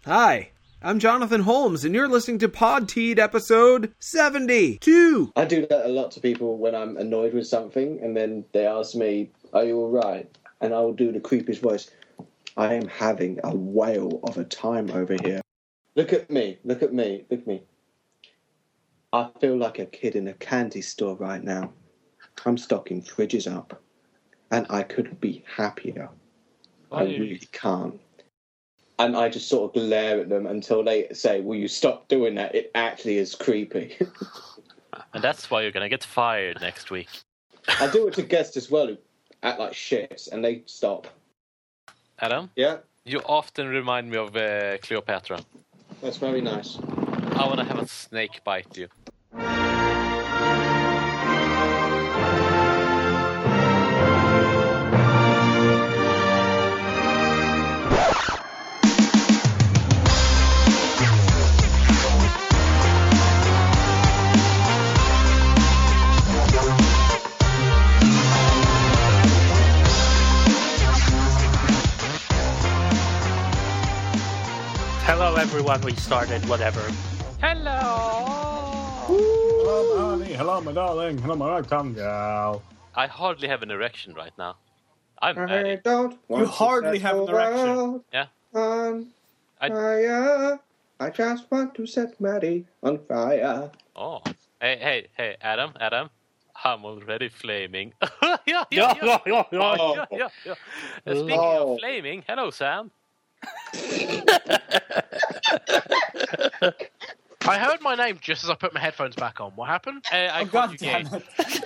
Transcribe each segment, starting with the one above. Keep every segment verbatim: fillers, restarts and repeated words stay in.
Hi, I'm Jonathan Holmes, and you're listening to Podteed episode seventy-two. I do that a lot to people when I'm annoyed with something, and then they ask me, are you alright? And I'll do the creepiest voice. I am having a whale of a time over here. Look at me, look at me, look at me. I feel like a kid in a candy store right now. I'm stocking fridges up, and I could be happier. I really can't. And I just sort of glare at them until they say, will you stop doing that? It actually is creepy. And that's why you're going to get fired next week. I do it to guests as well who act like shits, and they stop. Adam? Yeah? You often remind me of uh, Cleopatra. That's very nice. I want to have a snake bite you. Hello everyone, we started, whatever. Hello! Hello, my honey. Hello, my darling. Hello, my right tongue gal. I hardly have an erection right now. I'm I married. don't want You hardly to have an erection. Yeah. On I- fire. I just want to set Maddie on fire. Oh. Hey, hey, hey, Adam, Adam. I'm already flaming. yeah, yeah, Yeah, yeah. yeah, yeah, yeah. Oh, yeah, yeah, yeah. Uh, speaking Oh. of flaming, hello, Sam. I heard my name just as I put my headphones back on. What happened? Uh, I Oh, called God you damn gay. it.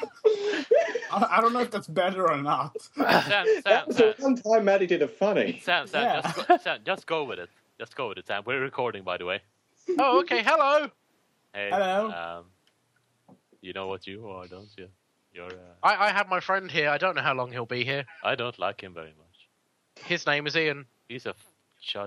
I, I don't know if that's better or not. Sam, That Sam, was Sam, the one time Maddie did a funny. Sam, Sam, Yeah. just, go, Sam, just go with it. Just go with it, Sam. We're recording, by the way. Oh, okay. Hello. Hey, Hello. Um, you know what you are, don't you? You're. Uh, I, I have my friend here. I don't know how long he'll be here. I don't like him very much. His name is Ian. He's a f- chud.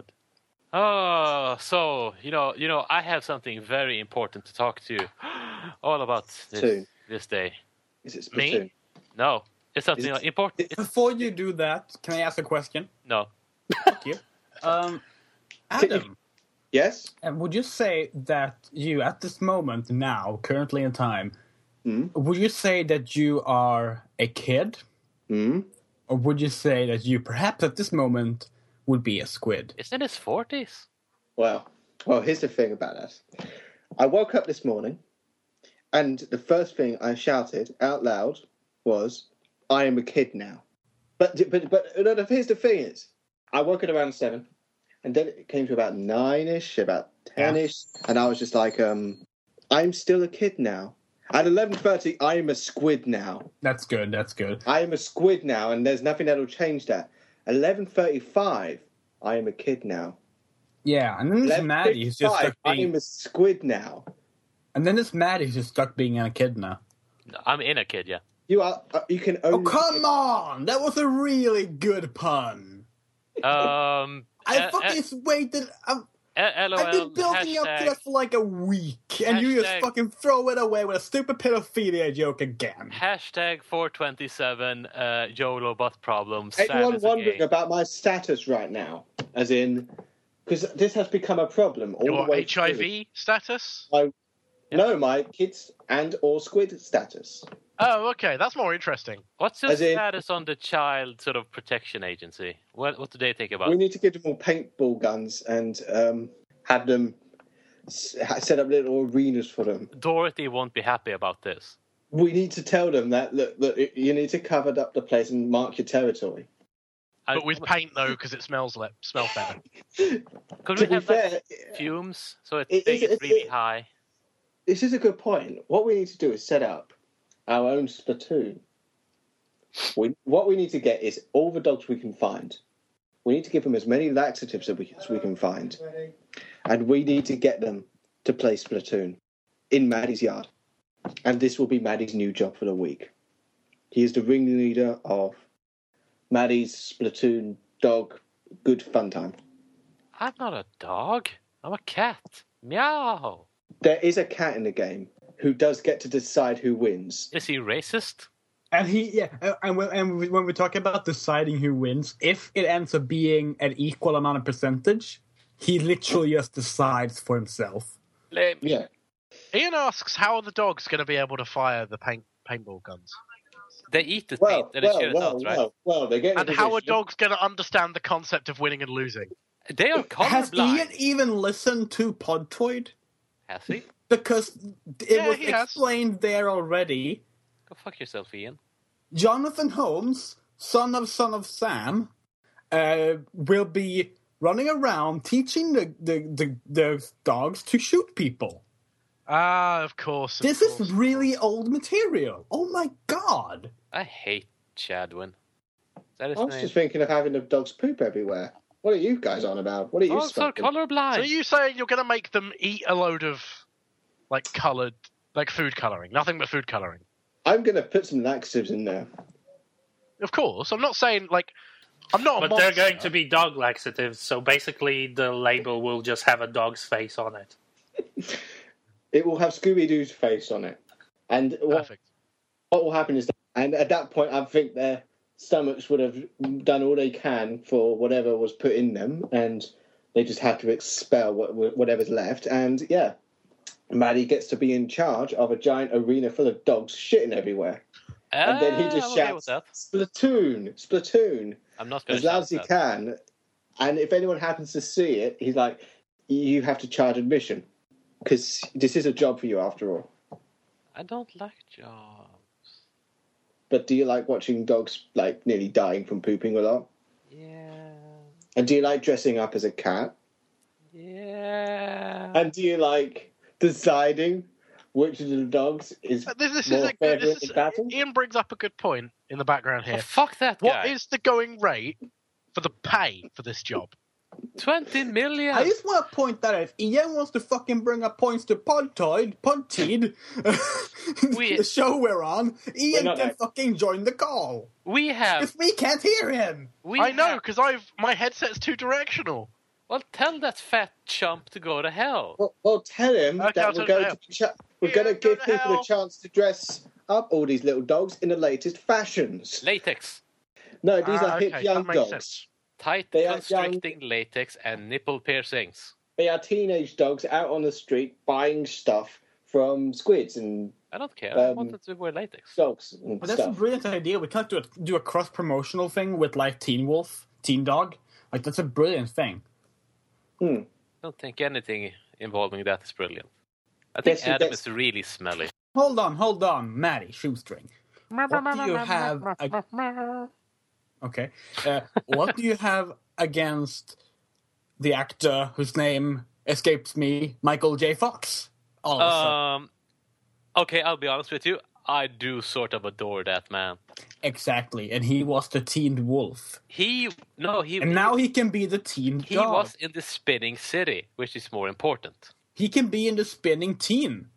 Oh, so you know, you know, I have something very important to talk to you all about this, Splatoon. this day. Is it Me? Splatoon? No, it's something Is it- important. It's, Before you do that, can I ask a question? no, Thank you. Um, Adam, Yes? uh, would you say that you, at this moment now, currently in time, Hmm? would you say that you are a kid? Hmm? Or would you say that you, perhaps at this moment, would be a squid? it's in his forties. Well, well, here's the thing about that. I woke up this morning, and the first thing I shouted out loud was, I am a kid now. But, but, but no, the- here's the thing is, I woke at around seven, and then it came to about nine-ish, about ten-ish, and I was just like, um, I'm still a kid now. At eleven thirty, I am a squid now. That's good, that's good. I am a squid now, and there's nothing that'll change that. eleven thirty-five, I am a kid now. Yeah, and then there's Maddie who's just stuck I being... am a squid now. And then there's Maddie who's just stuck being a kid now. I'm in a kid, yeah. You are. Uh, you can Oh, only. come on! That was a really good pun. Um, I uh, fucking waited. I've, uh, LOL, I've been building up to hashtag, that for like a week, and you just Hashtag- fucking throw it away with a stupid pedophilia joke again. hashtag four twenty-seven, uh, YOLO butt problems. Sam Anyone is a wondering gay. about my status right now? As in, because this has become a problem all Your the way H I V status? through. No, my kids and or squid status. Oh, okay. That's more interesting. What's your As in- status on the Child sort of Protection Agency? What what do they think about? We need to give them all paintball guns and um, have them s- ha- set up little arenas for them. Dorothy won't be happy about this. We need to tell them that look, look, you need to cover up the place and mark your territory. I- But with paint, though, because it smells le- smells better. Could to we be have like, fair, fumes so it, It- they it's- get it's- really it- high? this is a good point. What we need to do is set up our own Splatoon. We, what we need to get is all the dogs we can find. We need to give them as many laxatives as we, as we can find. And we need to get them to play Splatoon in Maddie's yard. And this will be Maddie's new job for the week. He is the ringleader of Maddie's Splatoon dog good fun time. I'm not a dog. I'm a cat. Meow. There is a cat in the game who does get to decide who wins. Is he racist? And he, yeah, and when, and when we talk about deciding who wins, if it ends up being an equal amount of percentage, He literally just decides for himself. Lame. Yeah. Ian asks, how are the dogs going to be able to fire the paint paintball guns? They eat the Well, paint and they well, shit it well, out, right? well, well, they're getting. And a how are position. dogs going to understand the concept of winning and losing? They are Has colorblind. Ian even listened to Podtoid? Has he? Because it Yeah, was he has. explained there already. Go fuck yourself, Ian. Jonathan Holmes, son of son of Sam, uh, will be running around teaching the, the, the, the dogs to shoot people. Ah, of course. Of This course. is really old material. Oh my god. I hate Chadwin. Is that his I was name? just thinking of having the dogs poop everywhere. What are you guys on about? What are you Oh, so smoking? colorblind. So are you saying you're going to make them eat a load of, like, coloured, like food colouring? Nothing but food colouring? I'm going to put some laxatives in there. Of course. I'm not saying, like, I'm not a But monster. they're going to be dog laxatives, so basically the label will just have a dog's face on it. It will have Scooby-Doo's face on it. And what, Perfect. what will happen is, that, and at that point, I think their stomachs would have done all they can for whatever was put in them, and they just have to expel what, whatever's left. And yeah, Maddie gets to be in charge of a giant arena full of dogs shitting everywhere. And then he Ah, just I'm okay with shouts, that. Splatoon, Splatoon, I'm not going as to loud as he that. can. And if anyone happens to see it, he's like, you have to charge admission. Because this is a job for you after all. I don't like jobs. But do you like watching dogs like nearly dying from pooping a lot? Yeah. And do you like dressing up as a cat? Yeah. And do you like deciding which of the dogs is Uh, This, this is more a good. favourite This in is, battle? Ian brings up a good point in the background Oh, here. fuck that guy. What is the going rate for the pay for this job? twenty million? I just want to point that out. If Ian wants to fucking bring up points to Podtoid, Podteed, We- the show we're on, Ian not can that- fucking join the call. We have. Because we can't hear him. We I know have- because I've my headset's two directional. Well, tell that fat chump to go to hell. Well, well, tell him Okay, I'll that we're tell him going now. to ch- we're Yeah, going to go give to people hell. a chance to dress up all these little dogs in the latest fashions. Latex. No, these Ah, are hip okay, young that makes dogs. sense. Tight They are constricting latex and nipple piercings. They are teenage dogs out on the street buying stuff from squids and I don't care. I Um, wanted to wear latex. dogs and But that's a stuff. brilliant idea. We can't do a, do a cross-promotional thing with, like, Teen Wolf, Teen Dog. Like, that's a brilliant thing. Hmm. I don't think anything involving that is brilliant. I think Guess- Adam guess- is really smelly. Hold on, hold on, Maddie Shoestring. What do you have... ag- Okay. Uh, what do you have against the actor whose name escapes me, Michael J. Fox? All of a sudden. Um, okay, I'll be honest with you. I do sort of adore that man. Exactly, and he was the Teen Wolf. He no, he And now he can be the Teen he Dog. was in the spinning city, which is more important. He can be in the Spinning Teen.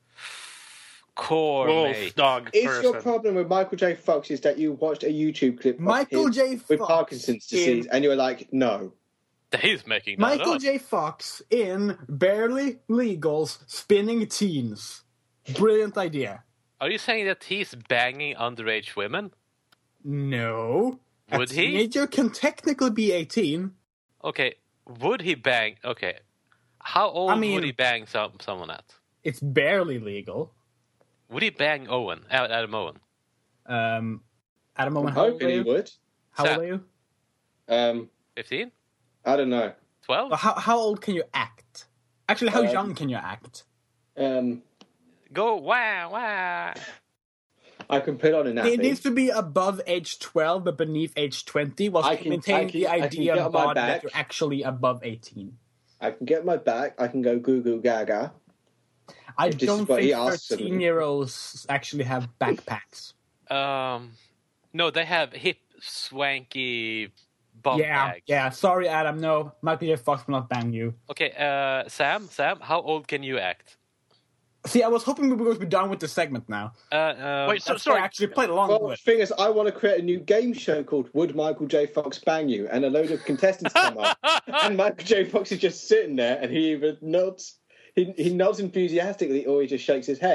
Core Wolf, mate. dog, Is person. your problem with Michael J. Fox is that you watched a YouTube clip of Michael his J. with Fox Parkinson's disease in- and you were like, no. He's making that Michael up. J. Fox in Barely Legal's Spinning Teens. Brilliant idea. Are you saying that he's banging underage women? No. A Would he? teenager can technically be eighteen. Okay, would he bang? Okay, how old I mean- would he bang some, someone at? It's barely legal. Would he bang Owen? Ad- Adam Owen? Um, at a I'm moment, how old are hoping he you? would. How old Sam. are you? Um, fifteen? I don't know. twelve? How, how old can you act? Actually, how Um, young can you act? Um, Go wow wow! I can put on a nappy. It needs to be above age twelve, but beneath age twenty, was I to can- maintain I can- the I can idea get of on my God that back. you're actually above eighteen. I can get my back. I can go goo goo gaga. I If this don't is what think he asks of me. thirteen-year-olds actually have backpacks. Um, no, they have hip, swanky bum yeah, bags. yeah. Sorry, Adam. No, Michael J. Fox will not bang you. Okay, uh, Sam, Sam, how old can you act? See, I was hoping we were going to be done with the segment now. Uh, um, Wait, so, That's why I sorry. actually played along Well, the with. thing is, I want to create a new game show called Would Michael J. Fox Bang You? And a load of contestants come up. And Michael J. Fox is just sitting there and he either nods, he, he nods enthusiastically or he just shakes his head.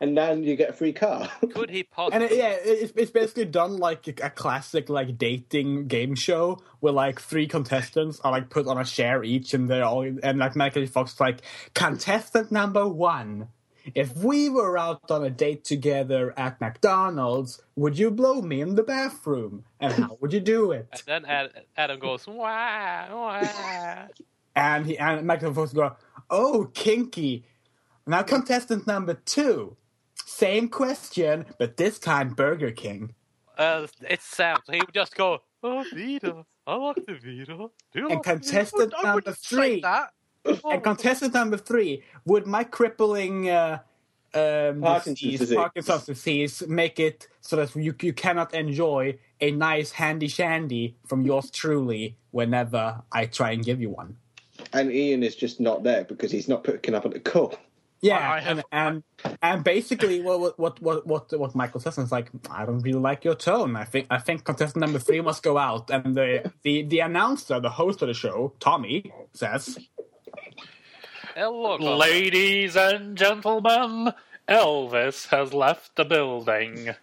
and then you get a free car. Could he And possibly? it, yeah, it's it's basically done like a classic like dating game show where like three contestants are like put on a share each, and they're all and like Michael J. Fox is like contestant number one. If we were out on a date together at McDonald's, would you blow me in the bathroom? And how would you do And it? then Ad- Adam goes, wah, wah. And he and Michael J. Fox go, oh, kinky. Now contestant number two, same question, but this time Burger King. Uh, it's Sam. So he would just go, oh, Vita. I like the Vita. Do you And like contestant I number wouldn't say three. that. And contestant number three, would my crippling uh, um, Parkinson's disease, disease. Parkinson's disease make it so that you you cannot enjoy a nice handy shandy from yours truly whenever I try and give you one? And Ian is just not there because he's not picking up on the call. Yeah, I- I have- and, and and basically, what what what what what Michael says is like, I don't really like your tone. I think I think contestant number three must go out. And the the the announcer, the host of the show, Tommy, says, Hello, Club. Ladies and gentlemen, Elvis has left the building.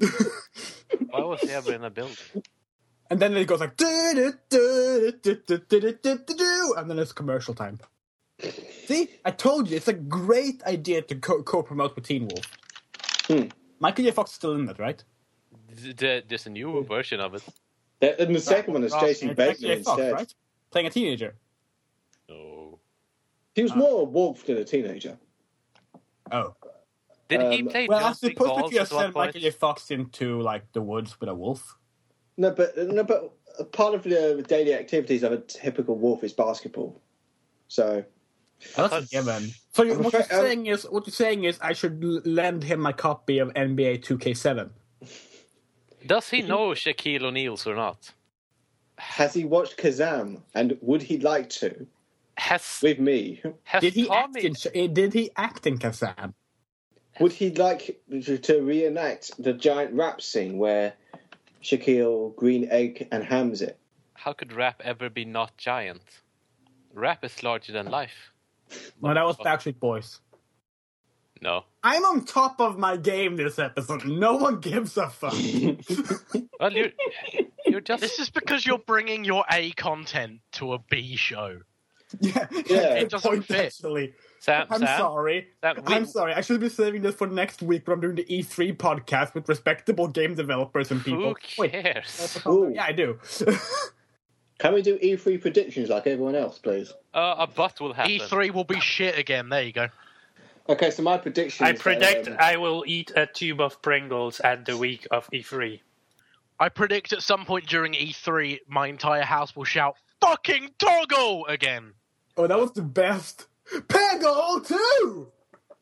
Why was he ever in a building? and then it goes like, do do do do do do do do, and then it's commercial time. See, I told you, it's a great idea to co- co-promote with Teen Wolf. Hmm. Michael J. Fox is still in it, right? Th- th- There's a new version of it. And the second one is Jason It's Michael Bateman J. Fox, instead. right? Playing a teenager. No. He was more a wolf than a teenager. Oh. Did he Um, play Well, I jumping suppose balls we could have at one sent Michael point? J. Fox into like the woods with a wolf. No, but no, but a part of the daily activities of a typical wolf is basketball. So That's a given. So you, I'm what you're afraid- I'm- saying is, what you're saying is, I should l- lend him my copy of N B A two K seven. Does he know Shaquille O'Neal's or not? has he watched Kazam? And would he like to? Has With me. has Did he act Tommy? in? Sh- eh, Did he act in Kazam? Would he like to, to reenact the giant rap scene where Shaquille, Green Egg, and Ham's it? How could rap ever be not giant? Rap is larger than life. No, that was Backstreet Boys. No. I'm on top of my game this episode. No one gives a fuck. Well, you're you're just This is because you're bringing your A content to a B show. yeah, Yeah. good It doesn't point, fit. Actually, Sam. I'm Sam, sorry. Sam, we- I'm sorry. I should be saving this for next week, but I'm doing the E three podcast with respectable game developers and people. Who cares? Ooh. Yeah, I do. Can we do E three predictions like everyone else, please? Uh, a butt will happen. E three will be shit again. There you go. Okay, so my prediction I is predict um, I will eat a tube of Pringles at the week of E three. I predict at some point during E three, my entire house will shout "fucking toggle" again. Oh, that was the best. Peggle too.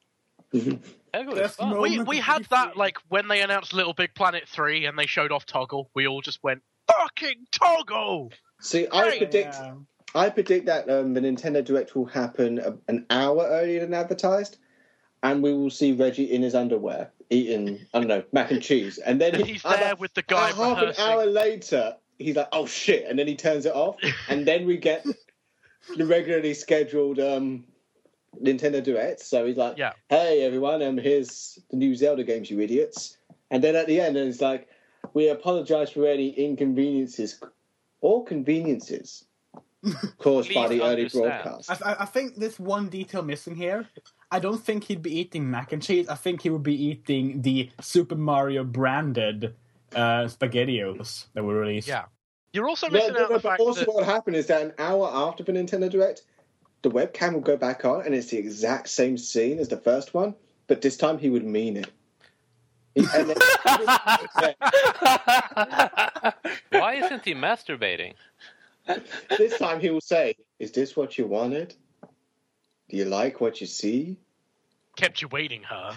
That was That's fun. no- We Moment we of had E that three. like when they announced Little Big Planet three and they showed off Toggle. We all just went "fucking toggle." See, I Right. predict Yeah. I predict that um, the Nintendo Direct will happen a, an hour earlier than advertised, and we will see Reggie in his underwear eating, I don't know, mac and cheese. And then And he- he's uh, there with the guy uh, half an rehearsing. hour later, he's like, "Oh shit!" and then he turns it off, and then we get the regularly scheduled um, Nintendo Direct. So he's like, Yeah. "Hey everyone, um, here's the new Zelda games, you idiots!" And then at the end, it's like, "We apologise for any inconveniences or conveniences caused by Please the early understand. broadcast." I, I think there's one detail missing here. I don't think he'd be eating mac and cheese. I think he would be eating the Super Mario branded uh, SpaghettiOs that were released. Yeah. You're also No, missing no, out no, the but fact also that what will happen is that an hour after the Nintendo Direct, the webcam will go back on, and it's the exact same scene as the first one, but this time he would mean it. And then- Why isn't he masturbating? this time he will say, "Is this what you wanted? Do you like what you see?" kept you waiting, huh?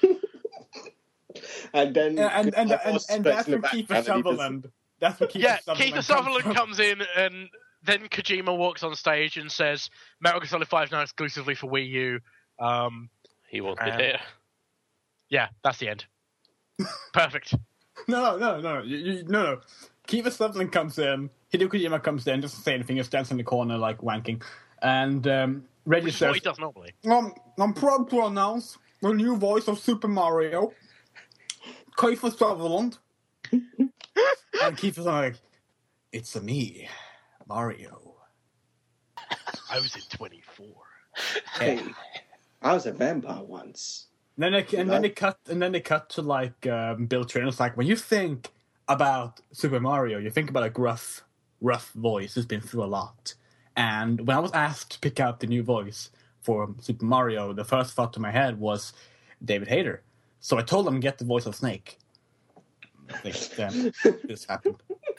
And then And and and, my and, boss and speaks that's in the where Kiefer background and he does- Sutherland. That's where Kiefer Yeah, Sutherland. Keith Sutherland comes comes in and then Kojima walks on stage and says, Metal Gear Solid five is now exclusively for Wii U. Um, He won't be Um, there. yeah, that's the end. Perfect. from. No, no, no, you, you, no, no. Kiefer Sutherland comes in. Hideo Kojima comes in, doesn't say anything. He stands in the corner like wanking. And um, Reggie Which is what says, he does normally. Um, I'm proud to announce the new voice of Super Mario, Kiefer Sutherland. And Kiefer's like, it's a me, Mario. I was in twenty-four. Hey, I was a vampire once. And then they, and then they cut and then they cut to like um, Bill Trina's like, when you think about Super Mario, you think about a gruff, rough voice who's been through a lot. And when I was asked to pick out the new voice for Super Mario, the first thought to my head was David Hayter. So I told him get the voice of Snake. Then this happened.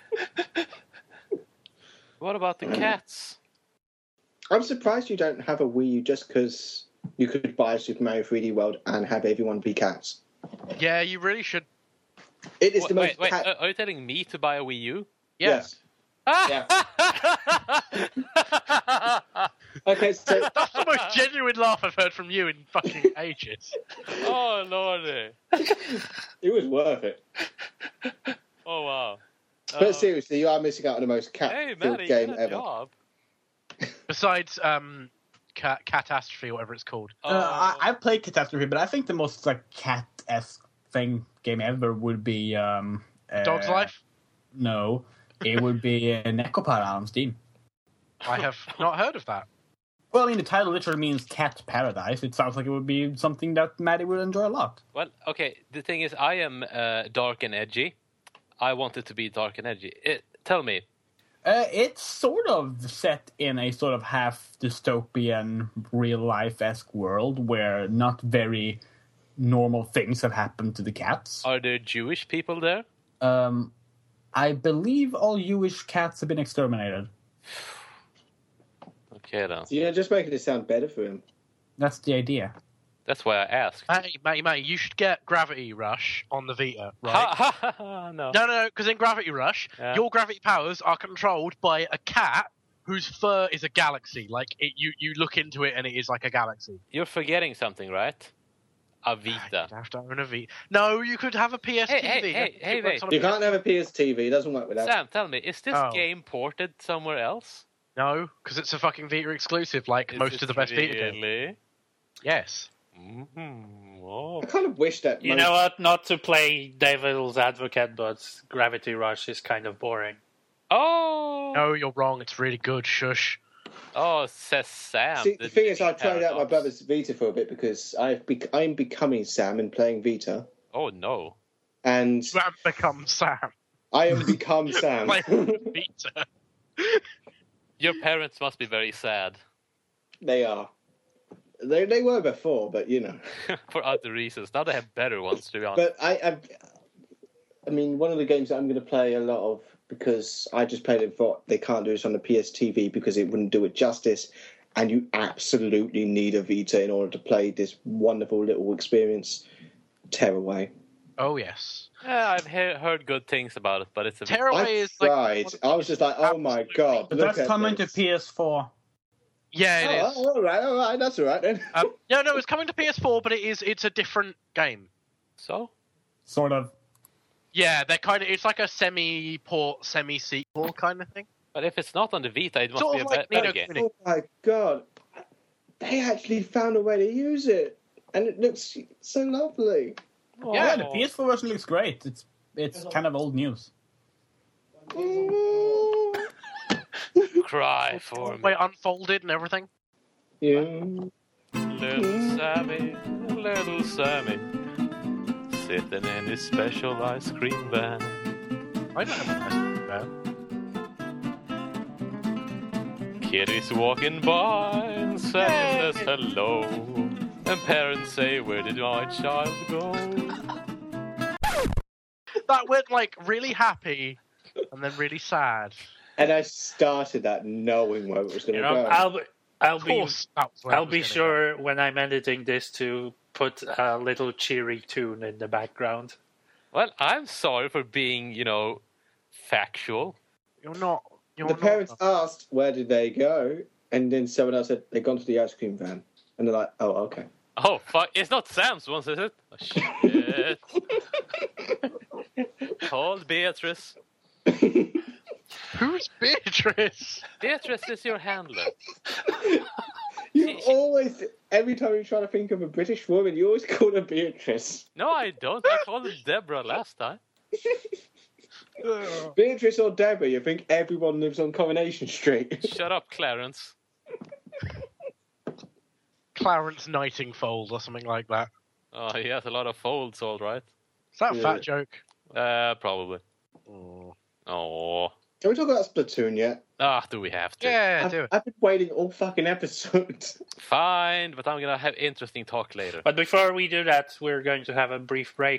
What about the cats? I'm surprised you don't have a Wii U just because you could buy Super Mario three D World and have everyone be cats. Yeah, you really should. It is Wait, the most wait, wait cat- uh, are you telling me to buy a Wii U? Yes. Yeah. Okay, so That's the most genuine laugh I've heard from you in fucking ages. Oh, lordy. it was worth it. Oh, wow. But Uh, seriously, you are missing out on the most Hey, cat-filled Maddie, game good ever. job. Besides um, cat- Catastrophe, whatever it's called. Uh, I, I played Catastrophe, but I think the most like cat-esque thing game ever would be um, uh, Dog's Life? No, it would be uh, Necopara on Steam. I have not heard of that. Well, I mean, the title literally means cat paradise. It sounds like it would be something that Maddie would enjoy a lot. Well, okay, the thing is, I am uh, dark and edgy. I want it to be dark and edgy. It, tell me. Uh, it's sort of set in a sort of half dystopian, real-life-esque world where not very normal things have happened to the cats. Are there Jewish people there? Um, I believe all Jewish cats have been exterminated. Okay, then. So you're just making it sound better for him. That's the idea. That's why I asked. Hey, Matty, Matty, you should get Gravity Rush on the Vita, right? Ha, ha, ha, ha, no. No, no, no, because in Gravity Rush, Yeah. your gravity powers are controlled by a cat whose fur is a galaxy. Like, it, you, you look into it and it is like a galaxy. You're forgetting something, right? A You'd Vita. have to own a Vita. No, you could have a P S T V. Hey, hey, hey, hey, It works wait. on a You P S- can't have a P S T V. It doesn't work with that. Sam, tell me, is this Oh. game ported somewhere else? No, because it's a fucking Vita exclusive, like Is most it of the best Vita games. really? Yes. Mm-hmm. Oh. I kind of wish that. You most- know what? Not to play devil's advocate, but Gravity Rush is kind of boring. Oh, No, you're wrong. It's really good. Shush. oh, says Sam. See, the thing is, I tried out my paradox. brother's Vita for a bit because I've bec- I'm becoming Sam and playing Vita, Oh no. and Sam becomes Sam. I am become Sam. Like Vita. Your parents must be very sad They are. They they were before, but you know. for other reasons. Now they have better ones, to be honest. But I, I, I mean, one of the games that I'm going to play a lot of because I just played it for they can't do this on the P S T V because it wouldn't do it justice, and you absolutely need a Vita in order to play this wonderful little experience. Tearaway. Oh, yes. Yeah, I've he- heard good things about it, but it's a bit... Tearaway I is like. tried. one of I was just like, oh my absolutely- god! But look that's at coming this. to P S four. Yeah, it is. Oh, all right, all right, that's all right then. Um, no, no, it's coming to P S four, but it is. It's a different game. So? Sort of. Yeah, they're kind of. It's like a semi-port, semi-sequel kind of thing. But if it's not on the Vita, it must Sort be a of like be- better Nino game. Kuni. Oh my god! They actually found a way to use it, and it looks so lovely. Oh. Yeah, the P S four version looks great. It's it's kind of old news. Cry for me. Way unfolded and everything. Yeah. Little Sammy, little Sammy, sitting in his special ice cream van. I don't have a nice band. Kid is walking by and Sammy says hello. And parents say, where did my child go? That went like really happy and then really sad. And I started that knowing where it was going You to know, go. I'll be, I'll Of be, course, that was where it I'll was be gonna sure when I'm editing this to put a little cheery tune in the background. Well, I'm sorry for being, you know, factual. go. You're not. You're the not. parents asked, where did they go? And then someone else said, they've gone to the ice cream van. And they're like, oh, okay. Oh, fuck. It's not Sam's one, is it? Oh, shit. Called Beatrice. Who's Beatrice? Beatrice is your handler. You always always, every time you try to think of a British woman, you always call her Beatrice. No, I don't. I called her Deborah last time. Beatrice or Deborah, you think everyone lives on Coronation Street. Shut up, Clarence. Clarence Nightingfold or something like that. Oh, he has a lot of folds, all right. Is that a Yeah. fat joke? Uh, probably. Oh. Oh. Can we talk about Splatoon yet? Ah, do we have to? Yeah, I've, do it. I've been waiting all fucking episodes. Fine, but I'm gonna have interesting talk later. But before we do that, we're going to have a brief break.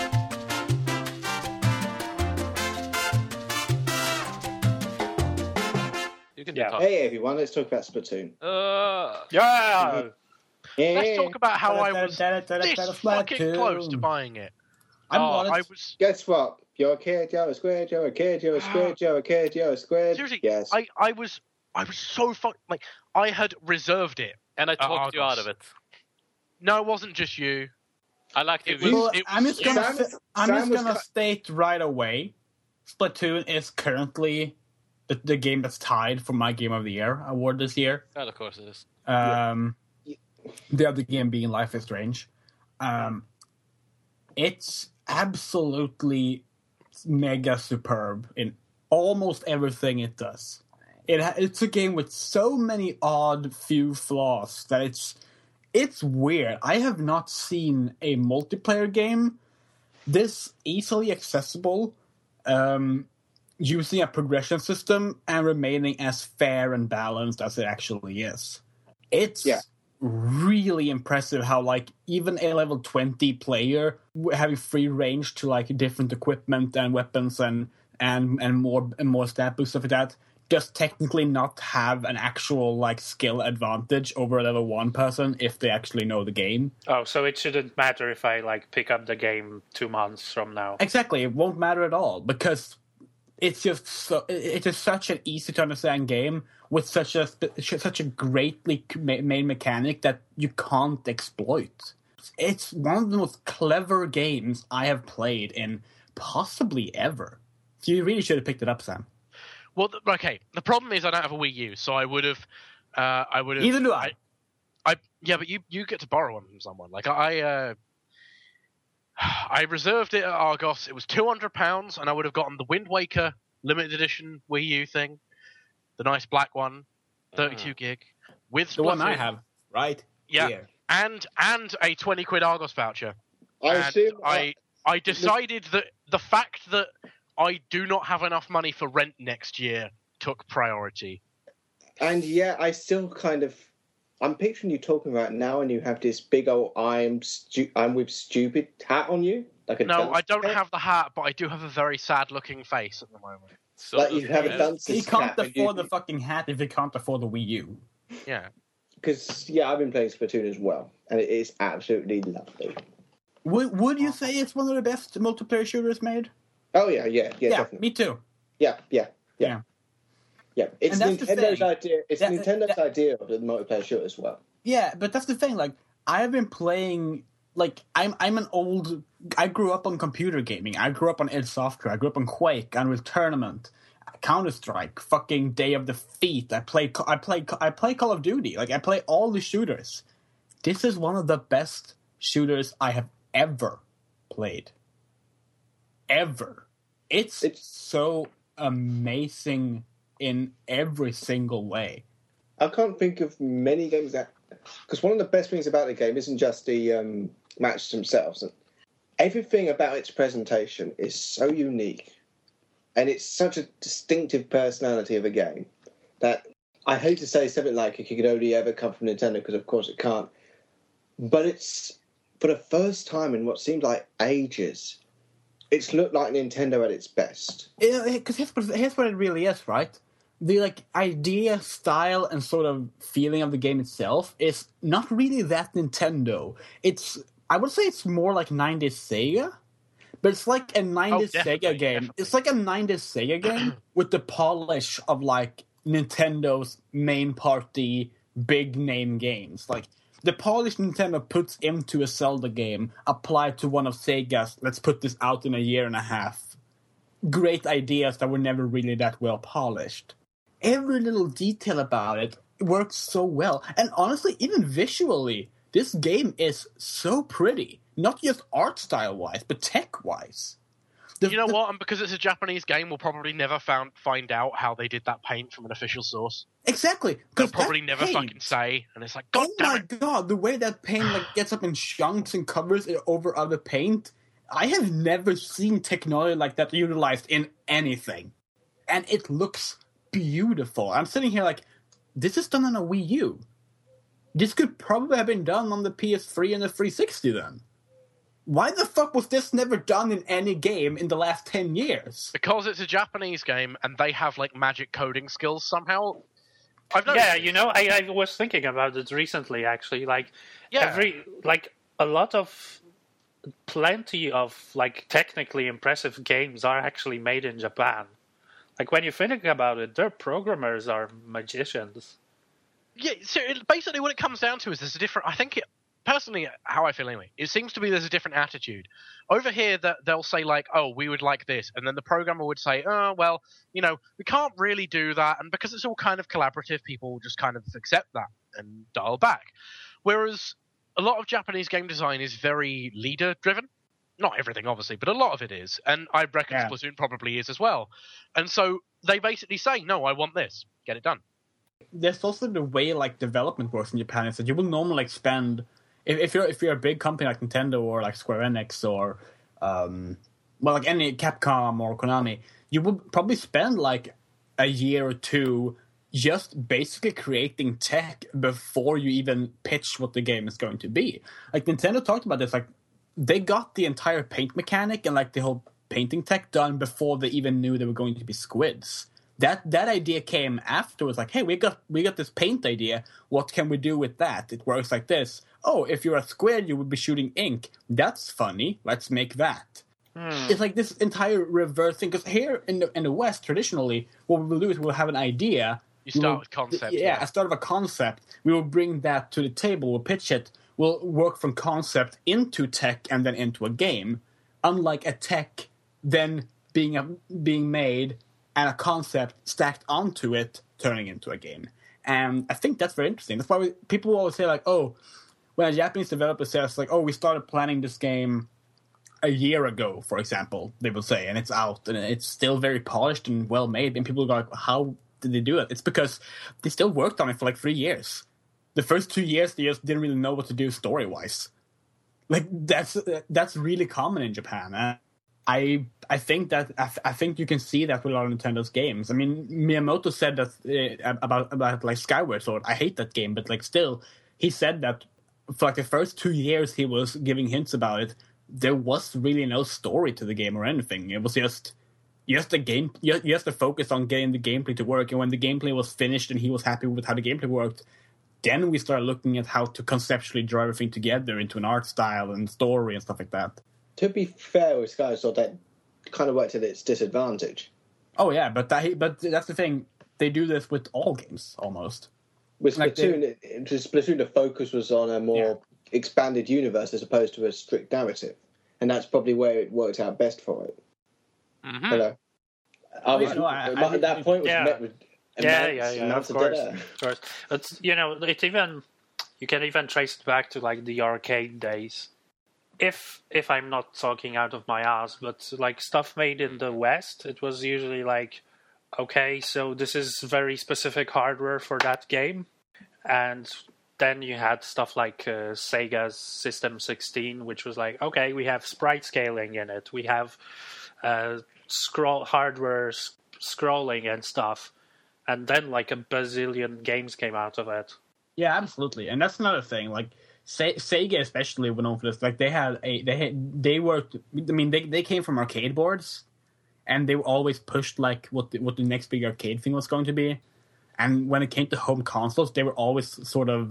You can Yeah. talk. Hey everyone, let's talk about Splatoon. Uh, Yeah! Yeah. Let's talk about how I was this fucking close to buying it. I'm Oh, honest. I was Guess what? You're a kid, you're a squid, you're a kid, you're a squid, you're a kid, you're a squid. seriously. Yes. I, I was I was so fuck like I had reserved it. and I Uh, talked you out Argos. of it. No, it wasn't just you. I like to It be. was- Well, it I'm was- just gonna, Sam- sa- I'm Sam just was gonna cu- state right away, Splatoon is currently the, the game that's tied for my Game of the Year award this year. Well, of course it is. Um, the other game being Life is Strange. Um, it's absolutely mega superb in almost everything it does. It ha- it's a game with so many odd few flaws that it's it's weird. I have not seen a multiplayer game this easily accessible, um, using a progression system and remaining as fair and balanced as it actually is. It's Yeah. really impressive how, like, even a level twenty player w- having free range to like different equipment and weapons and and and more and more stat boosts stuff like that, just technically not have an actual like skill advantage over a level one person if they actually know the game. Oh, so it shouldn't matter if I like pick up the game two months from now. Exactly, it won't matter at all because it's just so it's just such an easy to understand game with such a such a greatly ma- main mechanic that you can't exploit. It's one of the most clever games I have played in possibly ever. So you really should have picked it up, Sam. Well, th- okay. The problem is I don't have a Wii U, so I would have. Uh, I would have. Neither do I. I yeah, but you you get to borrow one from someone. Like I, uh, I reserved it at Argos. It was two hundred pounds, and I would have gotten the Wind Waker limited edition Wii U thing, the nice black one, thirty-two gig with The one I Splatoon. have, right? Yeah, Here. and and a twenty quid Argos voucher. I and assume I I decided that the fact that I do not have enough money for rent next year took priority. and yeah, I still kind of. I'm picturing you talking about now, and you have this big old "I'm stu- I'm with stupid" hat on you, like a No, dunce I don't cap. have the hat, but I do have a very sad-looking face at the moment. So Like you have a yeah. dunce's He can't cap, and afford you- the fucking hat if he can't afford the Wii U. Yeah. Because yeah, I've been playing Splatoon as well, and it is absolutely lovely. Would Would you say it's one of the best multiplayer shooters made? Oh yeah, yeah, yeah, yeah definitely. me too. Yeah, yeah, yeah, Yeah. yeah. It's And that's the Nintendo's thing. idea. It's That- Nintendo's that- idea of the multiplayer shooter as well. Yeah, but that's the thing. Like, I've been playing. Like, I'm I'm an old. I grew up on computer gaming. I grew up on id Software. I grew up on Quake, Unreal Tournament, Counter Strike, fucking Day of Defeat. I play. I play. I play Call of Duty. Like, I play all the shooters. This is one of the best shooters I have ever played. Ever. It's, It's- so amazing in every single way. I can't think of many games that, because one of the best things about the game isn't just the um, matches themselves. Everything about its presentation is so unique, and it's such a distinctive personality of a game that I hate to say something like it could only ever come from Nintendo, because of course it can't. But it's, for the first time in what seemed like ages, it's looked like Nintendo at its best. Because here's, what- here's what it really is, right? The like idea, style, and sort of feeling of the game itself is not really that Nintendo. It's I would say it's more like nineties Sega, but it's like a nineties Oh, definitely, Sega game. definitely. It's like a nineties Sega game with the polish of like Nintendo's main party big name games. Like the polish Nintendo puts into a Zelda game applied to one of Sega's. Let's put this out in a year and a half. Great ideas that were never really that well polished. Every little detail about it works so well. And honestly, even visually, this game is so pretty. Not just art style-wise, but tech-wise. The, you know the, what? And because it's a Japanese game, we'll probably never found, find out how they did that paint from an official source. Exactly. They'll probably never paint, fucking say. And it's like, God oh damn my it. god, the way that paint like gets up in chunks and covers it over other paint. I have never seen technology like that utilized in anything. And it looks beautiful. I'm sitting here like, this is done on a Wii U. This could probably have been done on the P S three and the three sixty then. Why the fuck was this never done in any game in the last ten years? Because it's a Japanese game and they have like magic coding skills somehow. I've noticed. Yeah, you know, I, I was thinking about it recently, actually. Like, Yeah. every, like, a lot of, plenty of, like, technically impressive games are actually made in Japan. Like, when you think about it, their programmers are magicians. Yeah, so it, basically what it comes down to is there's a different, I think it, personally, how I feel anyway, it seems to be there's a different attitude. Over here, that they'll say like, oh, we would like this, and then the programmer would say, oh, well, you know, we can't really do that, and because it's all kind of collaborative, people just kind of accept that and dial back. Whereas a lot of Japanese game design is very leader-driven. Not everything, obviously, but a lot of it is, and I reckon Yeah. Splatoon probably is as well. And so they basically say, no, I want this, get it done. There's also the way like development works in Japan is that you will normally like spend if, if you're if you're a big company like Nintendo or like Square Enix or um well like any Capcom or Konami, you will probably spend like a year or two just basically creating tech before you even pitch what the game is going to be. Like Nintendo talked about this, like they got the entire paint mechanic and like the whole painting tech done before they even knew they were going to be squids. That that idea came afterwards, like, hey, we got we got this paint idea. What can we do with that? It works like this. Oh, if you're a squid, you would be shooting ink. That's funny. Let's make that. Hmm. It's like this entire reverse thing. Because here in the in the West, traditionally, what we will do is we'll have an idea. You We start will- with concept. Yeah, yeah. a start of a concept. We will bring that to the table. We'll pitch it. We'll work from concept into tech and then into a game. Unlike a tech then being a, being made and a concept stacked onto it turning into a game. And I think that's very interesting. That's why we, people always say, like, oh, when a Japanese developer says, like, oh, we started planning this game a year ago, for example, they will say, and it's out, and it's still very polished and well-made, and people go, like, how did they do it? It's because they still worked on it for, like, three years. The first two years, they just didn't really know what to do story-wise. Like, that's that's really common in Japan. Uh, I I think that I, I think you can see that with a lot of Nintendo's games. I mean, Miyamoto said that uh, about about like Skyward Sword. I hate that game, but like still, he said that for like the first two years he was giving hints about it. There was really no story to the game or anything. It was just just the game, just, just the focus on getting the gameplay to work. And when the gameplay was finished and he was happy with how the gameplay worked, then we started looking at how to conceptually draw everything together into an art style and story and stuff like that. To be fair with Skyward Sword, that kind of worked at its disadvantage. Oh yeah, but that, but that's the thing. They do this with all games almost. With Like Splatoon, it, it, Splatoon, the focus was on a more expanded universe as opposed to a strict narrative, and that's probably where it worked out best for it. Mhm. You know, I was, no, I- my- I- that point was yeah. met with Yeah, immense yeah, yeah, amounts of of course. dead air. Of course. But, you know, it even, you can even trace it back to, like, the arcade days. If if I'm not talking out of my ass, but, like, stuff made in the West, it was usually like, okay, so this is very specific hardware for that game. And then you had stuff like uh, Sega's System sixteen, which was like, okay, we have sprite scaling in it. We have uh, scroll hardware s- scrolling and stuff. And then, like, a bazillion games came out of it. Yeah, absolutely, and that's another thing. Like Se- Sega, especially went on for this. Like they had a they had they worked. I mean, they they came from arcade boards, and they were always pushed like what the, what the next big arcade thing was going to be. And when it came to home consoles, they were always sort of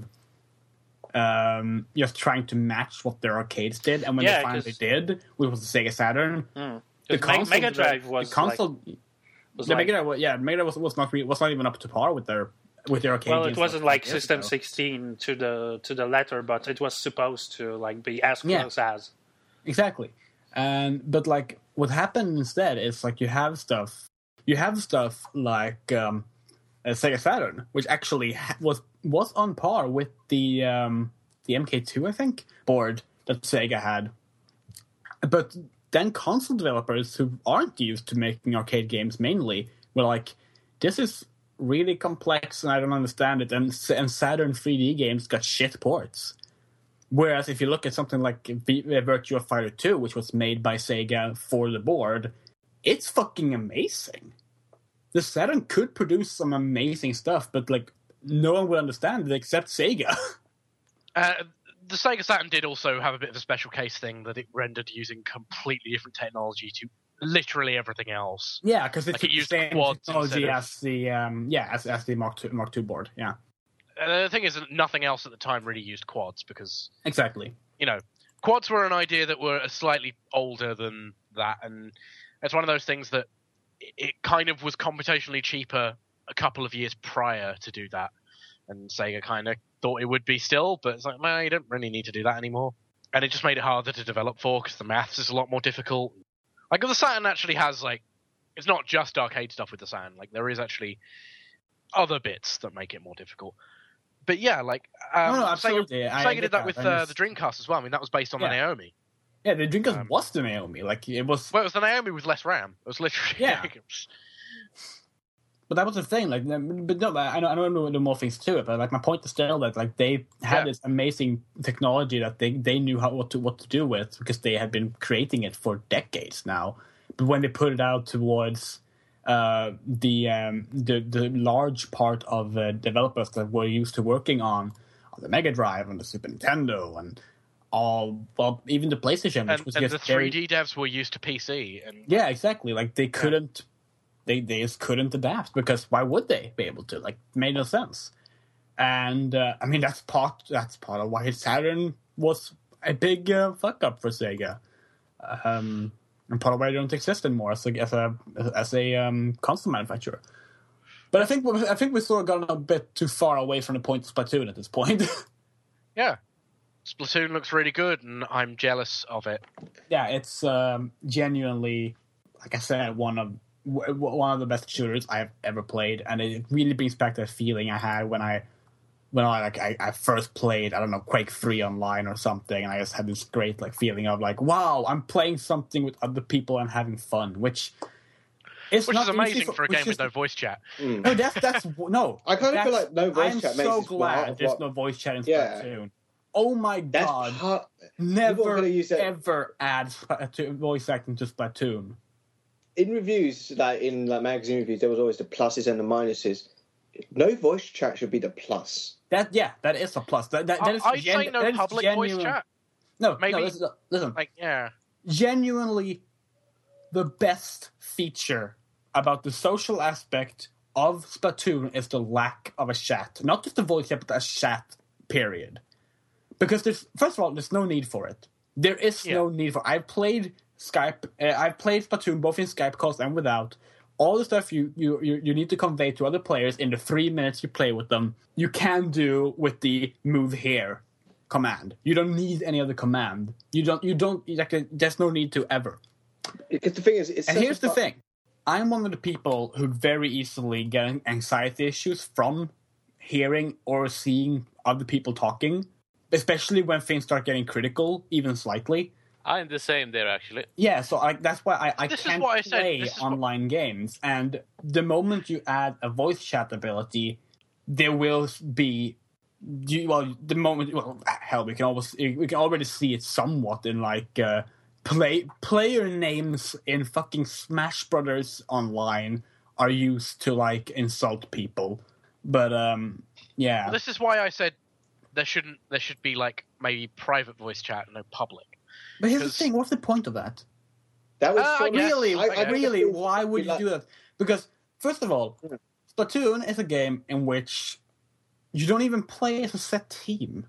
um, just trying to match what their arcades did. And when Yeah, they finally 'cause- did, which was the Sega Saturn, Mm. the 'Cause Me- console, Mega Drive was the console. like, was the like- Mega Drive, was- yeah, Mega Drive was, was not re- was not even up to par with their with their arcade. well, it games wasn't like like years System ago. sixteen to the to the letter, but it was supposed to like be as Yeah. close as. Exactly. And but like what happened instead is like you have stuff you have stuff like um uh, Sega Saturn, which actually ha- was was on par with the um, the M K two, I think, board that Sega had. But then console developers who aren't used to making arcade games mainly were like, this is really complex and I don't understand it. And, and Saturn three D games got shit ports. Whereas if you look at something like v- Virtua Fighter two, which was made by Sega for the board, it's fucking amazing. The Saturn could produce some amazing stuff, but like no one would understand it except Sega. Uh, the Sega Saturn did also have a bit of a special case thing that it rendered using completely different technology to literally everything else. Yeah, because it's Like it the used same quads technology instead of- as the um, yeah as, as the Mark two, Mark two board. Yeah, Uh, the thing is that nothing else at the time really used quads because, exactly. you know, quads were an idea that were slightly older than that, and it's one of those things that it- it kind of was computationally cheaper a couple of years prior to do that, and Sega kind of thought it would be still, but it's like, well, you don't really need to do that anymore, and it just made it harder to develop for because the maths is a lot more difficult. Like the Saturn actually has like, it's not just arcade stuff with the Saturn. Like there is actually other bits that make it more difficult. But yeah, like um, No, no, Sega, absolutely. I- I Sega get did that that, with and uh, it's- the Dreamcast as well. I mean, that was based on the Yeah. Naomi. Yeah, the Dreamcast Um, was the Naomi. Like it was. Well, it was the Naomi with less RAM. It was literally Yeah. But that was the thing, like, but no, I don't, I don't know the more things to it. But like, my point is still that like they had Yeah. this amazing technology that they, they knew how what to what to do with because they had been creating it for decades now. But when they put it out towards uh, the um, the the large part of uh, developers that were used to working on, on the Mega Drive and the Super Nintendo and all, well, even the PlayStation, which and, was and just the very- three D devs were used to P C, and yeah, exactly. Like they couldn't, they they just couldn't adapt because why would they be able to? Like, it made no sense. And uh, I mean, that's part that's part of why Saturn was a big uh, fuck up for Sega, um, and part of why they don't exist anymore as a as a as a um, console manufacturer. But I think we- I think we sort of gotten a bit too far away from the point of Splatoon at this point. yeah, Splatoon looks really good, and I'm jealous of it. Yeah, it's um, genuinely, like I said, one of w- one of the best shooters I've ever played, and it really brings back that feeling I had when I when I like I, I first played, I don't know, Quake three online or something, and I just had this great like feeling of like, wow, I'm playing something with other people and having fun, which is Which not is amazing easy for a which game with is- no voice chat. No, that's that's no. I kind of feel that's- like no voice I'm chat makes so this glad what- there's what- no voice chat in Yeah. Splatoon. Oh my That's god. part. Never gonna use that- ever add Splatoon, voice acting to Splatoon. In reviews, like in like magazine reviews, there was always the pluses and the minuses. No voice chat should be the plus. That yeah, that is a plus. That that, that is I'd gen- say no that is public genuine. voice chat. No, Maybe- no. Listen, listen. Like, yeah, Genuinely, the best feature about the social aspect of Splatoon is the lack of a chat. Not just a voice chat, but a chat. Period. Because there's first of all, there's no need for it. There is Yeah. no need for. I've played Skype. Uh, I've played Splatoon both in Skype calls and without. All the stuff you, you you you need to convey to other players in the three minutes you play with them, you can do with the move here command. You don't need any other command. You don't. You don't. Like, uh, there's no need to ever. Because the thing is, it's And such here's a the fu- thing. I'm one of the people who very easily get anxiety issues from hearing or seeing other people talking, especially when things start getting critical, even slightly. I'm the same there, actually. Yeah, so I, that's why I, I This is can't what I said. play This is what- online games. And the moment you add a voice chat ability, there will be... You, well, the moment... Well, hell, we can always we can already see it somewhat in, like... Uh, Play player names in fucking Smash Brothers online are used to like insult people, but um, yeah, Well, this is why I said there shouldn't. There should be like maybe private voice chat, no public. but here's the 'cause- thing: what's the point of that? That was Uh, I sort of- guess. Really, I- I really, think why would you like- do that? Because first of all, Splatoon is a game in which you don't even play as a set team.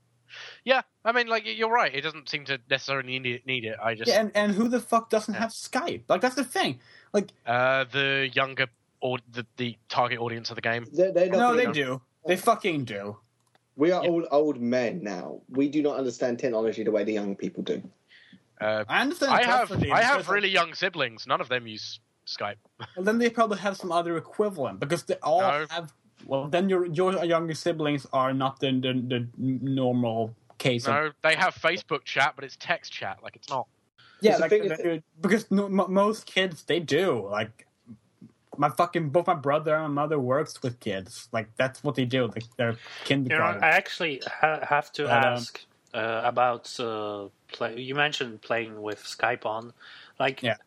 Yeah, I mean, like you're right. It doesn't seem to necessarily need it. Need it. I just Yeah, and, and who the fuck doesn't Yeah. have Skype? Like that's the thing. Like uh, the younger or the the target audience of the game. They're, they're not no, gonna they know. do. They fucking do. We are Yeah. all old men now. We do not understand technology the way the young people do. Uh, I understand. I it's tough have for them I have because, really young siblings. None of them use Skype. Well, then they probably have some other equivalent because they all No. have. Well, then your your younger siblings are not the the, the normal case. Of, No, they have Facebook chat, but it's text chat. Like it's not. yeah, the like, thing is uh, because no, m- most kids they do. Like my fucking both my brother and my mother works with kids. Like that's what they do. Like they're You know, kindergarten. I actually ha- have to But, um, ask uh, about uh, play. You mentioned playing with Skype on. Like, Yeah.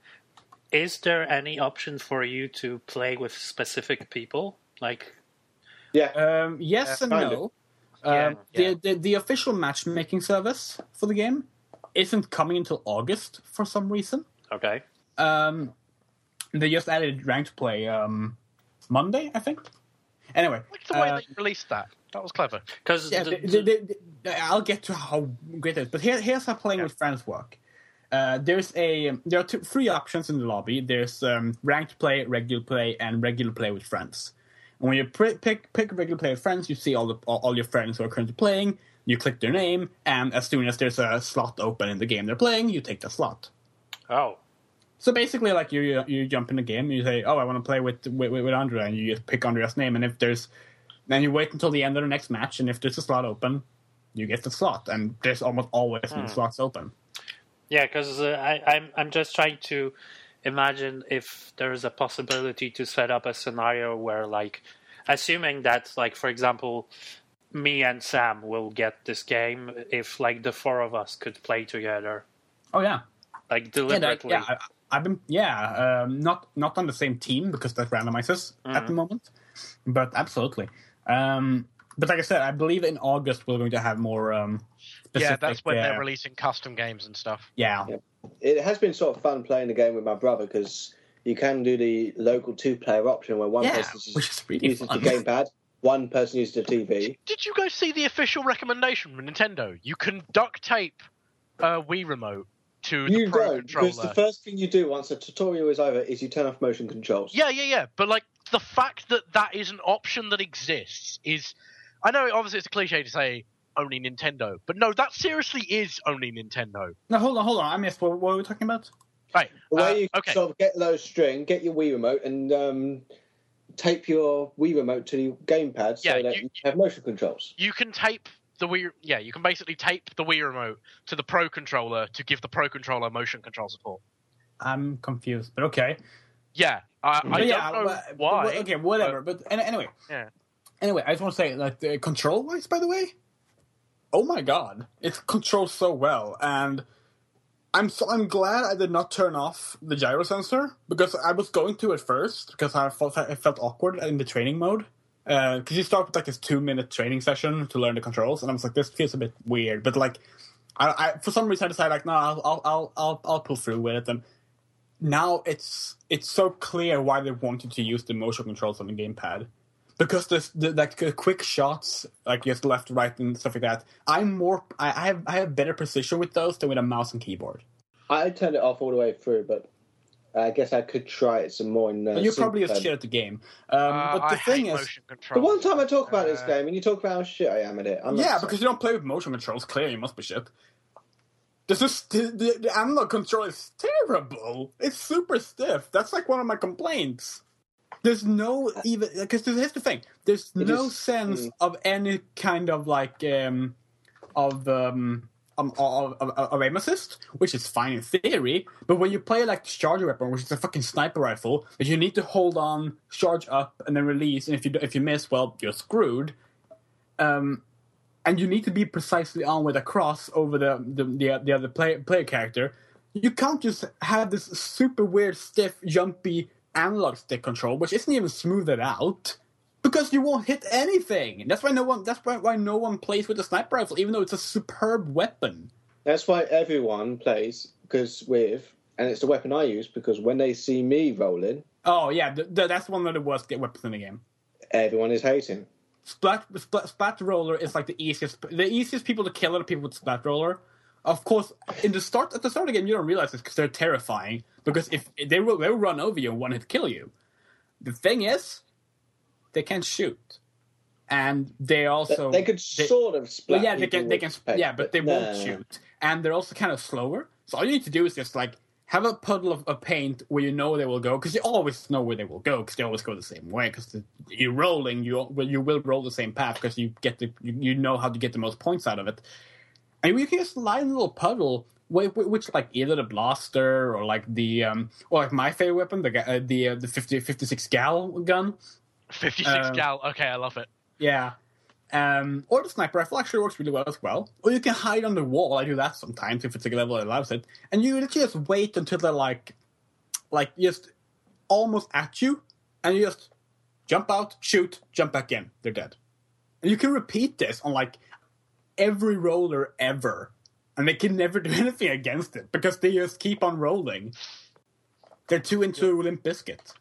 is there any option for you to play with specific people? Like, Yeah. Um, yes Yeah, and kind no. Yeah, Um, yeah. The, the the official matchmaking service for the game isn't coming until August for some reason. okay, Um, they just added ranked play um, Monday, I think. Anyway, I like the way uh, they released that. That was clever. because yeah, they, they, they, they- I'll get to how great it is. But here, here's how playing Yeah. with friends work. Uh, there's a there are two, three options in the lobby. There's um, ranked play, regular play, and regular play with friends. And when you pr- pick pick regular play with friends, you see all the all, all your friends who are currently playing. You click their name, and as soon as there's a slot open in the game they're playing, you take the slot. oh, So basically, like you you jump in the game, and you say, "Oh, I want to play with with, with Andrea," and you just pick Andrea's name. And if there's, then you wait until the end of the next match, and if there's a slot open, you get the slot. And there's almost always Hmm. slots open. yeah, because uh, I, I'm I'm just trying to imagine if there is a possibility to set up a scenario where, like, assuming that, like, for example, me and Sam will get this game, if like the four of us could play together, Oh yeah, like yeah, that, deliberately. yeah. I, I've been yeah, um, not not on the same team because that randomizes at the moment, but absolutely. Um, but like I said, I believe in August we're going to have more. Um, Yeah, specific, that's when uh, they're releasing custom games and stuff. Yeah, Yeah. It has been sort of fun playing the game with my brother because you can do the local two-player option where one yeah, person which is really uses the fun. gamepad, one person uses the T V. Did you guys see the official recommendation from Nintendo? You can duct tape a Wii remote to You the Pro don't, controller. because the first thing you do once the tutorial is over is you turn off motion controls. Yeah, yeah, yeah. But like the fact that that is an option that exists is, I know obviously it's a cliche to say only Nintendo, but no, that seriously is only Nintendo. No, hold on, hold on. I missed. What, what were we talking about? Right. The way uh, you okay. sort of get low string, get your Wii remote, and um, tape your Wii remote to the gamepad so Yeah, that you- you, have motion controls. You can tape the Wii. Yeah, you can basically tape the Wii remote to the Pro controller to give the Pro controller motion control support. I'm confused, but okay. Yeah, I, I But don't yeah, know but- why. but- okay, whatever. But, an- anyway, Yeah. anyway, I just want to say, like, the control wise, by the way, oh my god, it controls so well, and I'm so I'm glad I did not turn off the gyro sensor because I was going to at first because I felt I felt awkward in the training mode. Because you start with like this two minute training session to learn the controls, and I was like, this feels a bit weird. But like, I, I for some reason I decided like, no, I'll I'll I'll I'll, I'll pull through with it, and now it's it's so clear why they wanted to use the motion controls on the gamepad. Because there's the, like the quick shots, like just left, right, and stuff like that. I'm more, I, I have, I have better precision with those than with a mouse and keyboard. I turned it off all the way through, but I guess I could try it some more. In, uh, But you're probably single just player. shit at the game. Um, Uh, but the I thing hate is, motion The control. one time I talk about this Uh, game, and you talk about how shit I am at it. I'm not yeah, sorry. because you don't play with motion controls. Clearly, you must be shit. This is the, the, the analog control is terrible. It's super stiff. That's like one of my complaints. There's no even because here's the thing. There's It no is- sense mm. of any kind of like um, of um, um of, of, of aim assist, which is fine in theory. But when you play like charger weapon, which is a fucking sniper rifle, that you need to hold on, charge up, and then release, and if you if you miss, well, you're screwed. Um, and you need to be precisely on with a cross over the the the, the other play, player character. You can't just have this super weird, stiff, jumpy analog stick control, which isn't even smoothed out, because you won't hit anything. That's why no one. That's why, why no one plays with the sniper rifle, even though it's a superb weapon. That's why everyone plays because with, and it's the weapon I use because when they see me rolling, Oh yeah, th- th- that's one of the worst weapons in the game. everyone is hating. Splat, splat Splat Roller is like the easiest. The easiest people to kill are people with Splat Roller. Of course, in the start at the start of the game, you don't realize this because they're terrifying. Because if they will, they will run over you and want to kill you. The thing is, they can't shoot, and they also they could they- sort of split. Well, yeah, they can. They can. Yeah, but they won't shoot, and they're also kind of slower. So all you need to do is just like have a puddle of, of paint where you know they will go, because you always know where they will go, because they always go the same way. Because you're rolling, you well, you will roll the same path because you get the you, you know how to get the most points out of it. And you can just lie in a little puddle, which like either the blaster or like the um or like my favorite weapon, the uh, the uh, the fifty, fifty-six gal gun. fifty-six uh, gal. Okay, I love it. Yeah. Um, or the sniper rifle actually works really well as well. Or you can hide on the wall. I do that sometimes if it's a level that allows it. And you just wait until they're like, like just almost at you, and you just jump out, shoot, jump back in. They're dead. And you can repeat this on like every roller ever, and they can never do anything against it because they just keep on rolling. They're too into Limp Bizkit.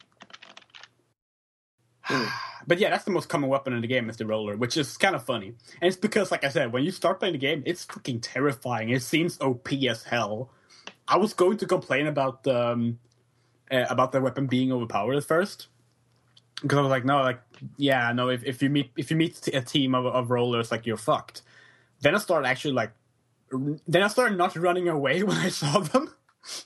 But yeah, that's the most common weapon in the game is the roller, which is kind of funny. And it's because, like I said, when you start playing the game, it's fucking terrifying. It seems O P as hell. I was going to complain about um, uh, about the weapon being overpowered at first, because I was like, no, like, yeah, no, if, if you meet if you meet a team of, of rollers, like, you're fucked. Then I started actually like, then I started not running away when I saw them.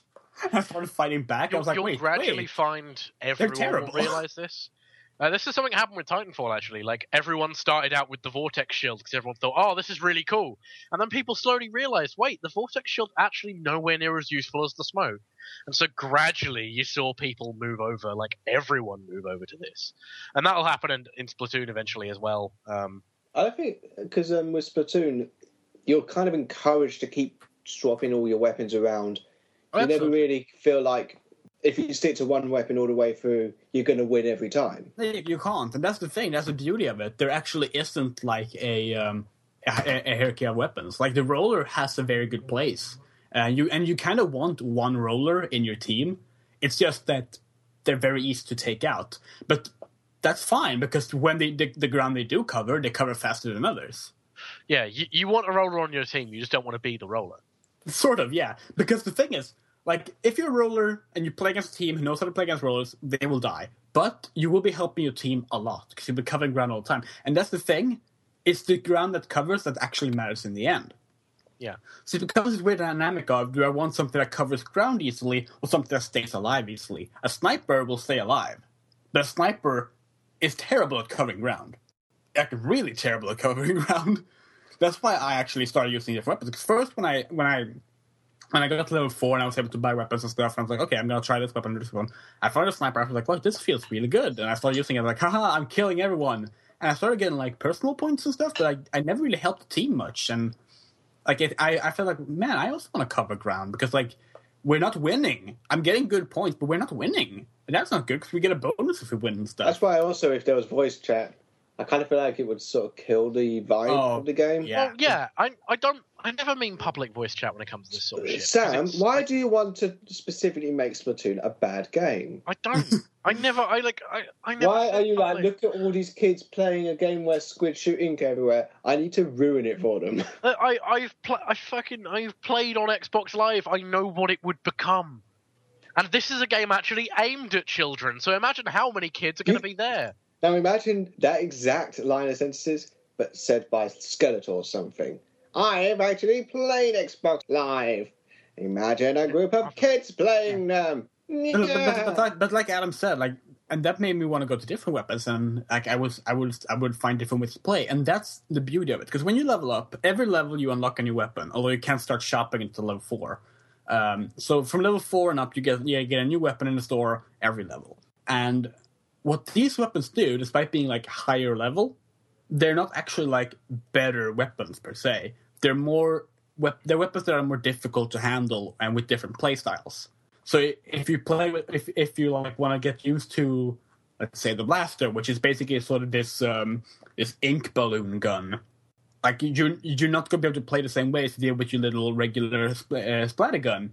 I started fighting back. You'll, I was like, you'll wait, gradually wait. find everyone will realize this. Uh, this is something that happened with Titanfall, actually. Like, everyone started out with the Vortex Shield because everyone thought, oh, this is really cool. And then people slowly realized, wait, the Vortex Shield actually nowhere near as useful as the smoke. And so gradually you saw people move over, like everyone move over to this. And that'll happen in, in Splatoon eventually as well. Um, I think, because um, with Splatoon, you're kind of encouraged to keep swapping all your weapons around. You absolutely. never really feel like if you stick to one weapon all the way through, you're going to win every time. You can't, and that's the thing. That's the beauty of it. There actually isn't like a um, a, a hierarchy of weapons. Like the roller has a very good place, and uh, you and you kind of want one roller in your team. It's just that they're very easy to take out, but that's fine because when they the, the ground they do cover, they cover faster than others. Yeah, you, you want a roller on your team. You just don't want to be the roller. Sort of, yeah. Because the thing is, like, if you're a roller and you play against a team who knows how to play against rollers, they will die. But you will be helping your team a lot because you'll be covering ground all the time. And that's the thing. It's the ground that covers that actually matters in the end. Yeah. So it becomes this weird dynamic of, do I want something that covers ground easily or something that stays alive easily? A sniper will stay alive. But a sniper is terrible at covering ground. Like, really terrible at covering ground. That's why I actually started using different weapons. Because first, when I when I when I got to level four and I was able to buy weapons and stuff, and I was like, okay, I'm gonna try this weapon, this one. I found a sniper. I was like, well, this feels really good, and I started using it. Like, haha, I'm killing everyone. And I started getting like personal points and stuff, but I I never really helped the team much. And like, it, I I felt like, man, I also want to cover ground because like we're not winning. I'm getting good points, but we're not winning, and that's not good because we get a bonus if we win and stuff. That's why also, if there was voice chat, I kind of feel like it would sort of kill the vibe Oh, of the game. yeah. Well, yeah, I I don't I never mean public voice chat when it comes to this sort of shit. Sam, It's- why I, do you want to specifically make Splatoon a bad game? I don't. I never. I like. I. I never. Why said are you like, public. look at all these kids playing a game where squid shoot ink everywhere? I need to ruin it for them. I. I I've. Pl- I fucking. I've played on Xbox Live. I know what it would become. And this is a game actually aimed at children. So imagine how many kids are going to be there. Now imagine that exact line of sentences, but said by Skeletor or something. I have actually played Xbox Live. Imagine a group of kids playing them. But, but, but, but, like, but like Adam said, like, and that made me want to go to different weapons, and like I was, I would, I would find different ways to play, and that's the beauty of it. Because when you level up, every level you unlock a new weapon, although you can't start shopping until level four. Um, so from level four and up, you get yeah, you get a new weapon in the store every level. And what these weapons do, despite being like higher level, they're not actually like better weapons per se. They're more wep- they're weapons that are more difficult to handle and with different play styles. So if you play with, if if you like want to get used to, let's say, the blaster, which is basically sort of this um, this ink balloon gun, like you you're not going to be able to play the same way as you did with your little regular uh, splatter gun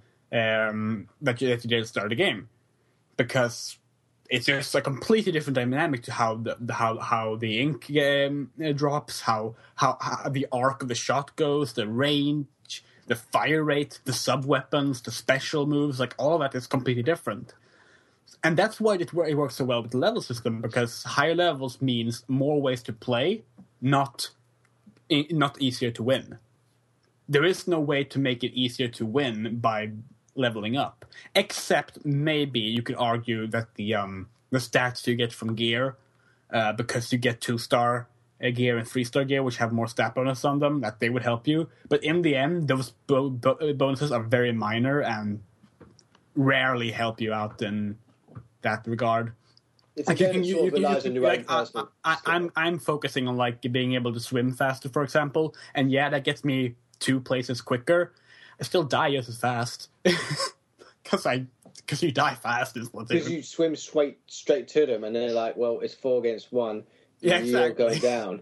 um, that you, that you did at the start of the game, because it's just a completely different dynamic to how the, the how how the ink um, uh, drops, how, how how the arc of the shot goes, the range, the fire rate, the sub weapons, the special moves, like all of that is completely different. And that's why it, it works so well with the level system, because higher levels means more ways to play, not not easier to win. There is no way to make it easier to win by leveling up. Except maybe you could argue that the um the stats you get from gear, uh, because you get two star uh, gear and three star gear, which have more stat bonus on them, that they would help you. But in the end, those bo- bo- bonuses are very minor and rarely help you out in that regard. It's Like, again, you it can- sort you- of you can relies just- on your like, own I- personal. I, I'm I'm focusing on like being able to swim faster, for example, and yeah, that gets me two places quicker. I still die just as fast because I because you die fast is what Because you swim straight straight to them, and they're like, "Well, it's four against one. Yeah, You're exactly. going down."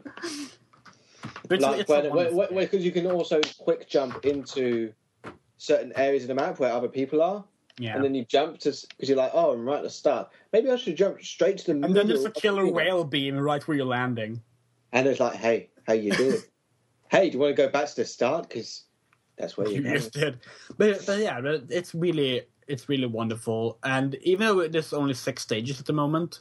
But it's- Like it's a when, wonderful- because you can also quick jump into certain areas of the map where other people are, yeah. and then you jump to because you're like, "Oh, I'm right at the start. Maybe I should jump straight to the middle." And then there's a of the killer river." whale beam right where you're landing. And it's like, "Hey, how you doing? Hey, do you want to go back to the start? Because that's where You you're going." just did, but, but yeah, but it's really it's really wonderful. And even though there's only six stages at the moment,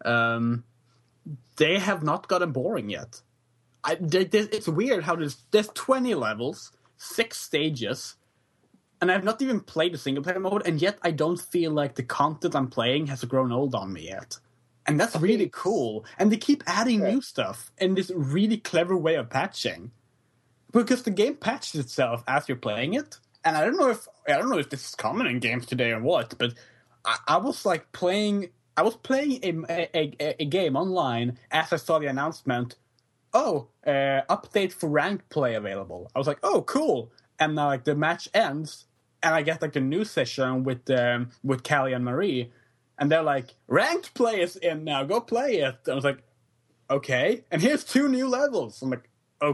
um, they have not gotten boring yet. I, there, there, it's weird how there's there's twenty levels, six stages, and I've not even played the single player mode, and yet I don't feel like the content I'm playing has grown old on me yet. And that's really cool. And they keep adding Yeah. new stuff in this really clever way of patching. Because the game patches itself as you're playing it, and I don't know if I don't know if this is common in games today or what, but I, I was like playing, I was playing a, a, a, a game online as I saw the announcement. Oh, uh, update for ranked play available. I was like, oh, cool. And now like the match ends, and I get like a new session with um, with Callie and Marie, and they're like, ranked play is in now. Go play it. And I was like, okay. And here's two new levels. I'm like,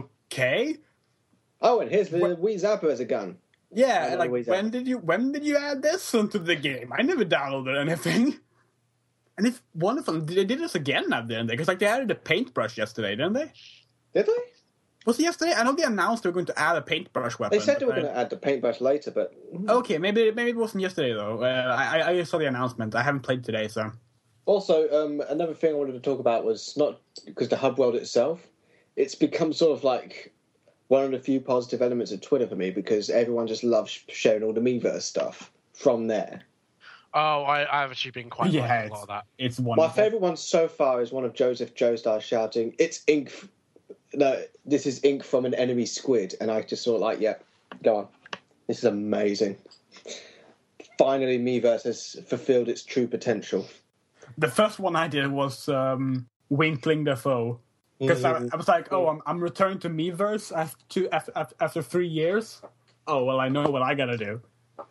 okay. Oh, and here's the Wii Zapper as a gun. Yeah, I know like the ways when out. did you when did you add this into the game? I never downloaded anything. And it's wonderful. They did this again now, didn't they? Because like they added a paintbrush yesterday, didn't they? Did they? Was it yesterday? I know they announced they were going to add a paintbrush weapon. They said they were but going to add the paintbrush later, but I- Okay, maybe maybe it wasn't yesterday though. Uh, I I saw the announcement. I haven't played today, so also um, another thing I wanted to talk about was not because the hub world itself. It's become sort of like one of the few positive elements of Twitter for me because everyone just loves sharing all the Miiverse stuff from there. Oh, I, I've actually been quite yeah, liking a it's, lot of that. it's My wonderful. favourite one so far is one of Joseph Joestar shouting, "It's ink! F- no, this is ink from an enemy squid," and I just sort of like, "Yeah, go on. This is amazing." Finally, Miiverse has fulfilled its true potential. The first one I did was um, Winkling the Foe. Because I, I was like, oh, I'm, I'm returning to Miiverse after, two, after, after three years. Oh, well, I know what I gotta do.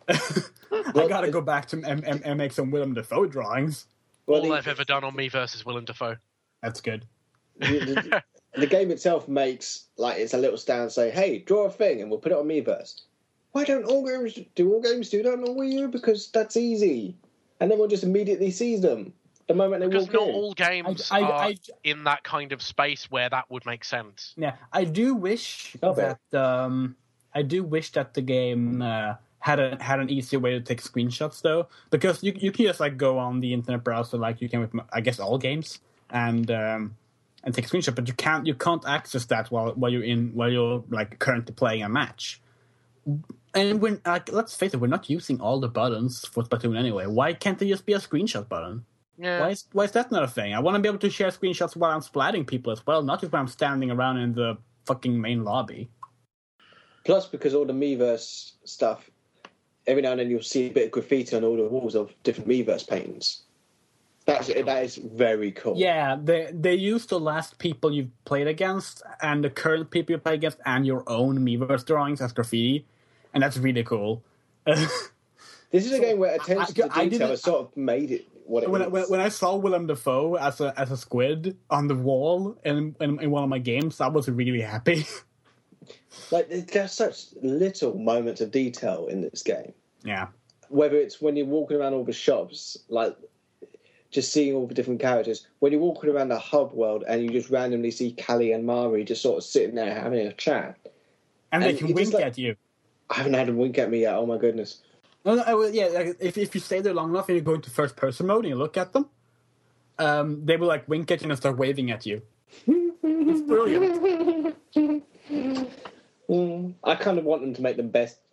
I gotta go back to and, and, and make some Willem Dafoe drawings. Well, All the, I've ever done on me versus Willem Dafoe. That's good. the, the, the game itself makes like it's a little stand say, "Hey, draw a thing, and we'll put it on Miiverse." Why don't all games do all games do that on Wii U? Because that's easy, and then we'll just immediately seize them the moment they Because walk not in. all games I- I- are I- in that kind of space where that would make sense. Yeah, I do wish Oh, but- that um, I do wish that the game uh, had a had an easier way to take screenshots though, because you you can just like go on the internet browser like you can with I guess all games and um, and take a screenshot, but you can't you can't access that while while you're in while you're like currently playing a match. And when like let's face it, we're not using all the buttons for Splatoon anyway. Why can't there just be a screenshot button? Yeah. Why is why is that not a thing? I want to be able to share screenshots while I'm splatting people as well, not just when I'm standing around in the fucking main lobby. Plus, because all the Miiverse stuff, every now and then you'll see a bit of graffiti on all the walls of different Miiverse paintings. That's that is very cool. Yeah, they they use the last people you've played against and the current people you play against and your own Miiverse drawings as graffiti, and that's really cool. This is a game where attention I- to I detail didn't- has sort of made it what it when, I, is. when, when I saw Willem Dafoe as a as a squid on the wall in, in in one of my games, I was really happy. Like there's such little moments of detail in this game. Yeah. Whether it's when you're walking around all the shops, like just seeing all the different characters, when you're walking around the hub world and you just randomly see Callie and Mari just sort of sitting there having a chat. And, they And can you wink just, like- at you. I haven't had them wink at me yet. Oh my goodness! No, no, I will- yeah, like, if if you stay there long enough and you go into first person mode and you look at them, um, they will like wink at you and start waving at you. It's brilliant. Mm, I kind of want them to make them best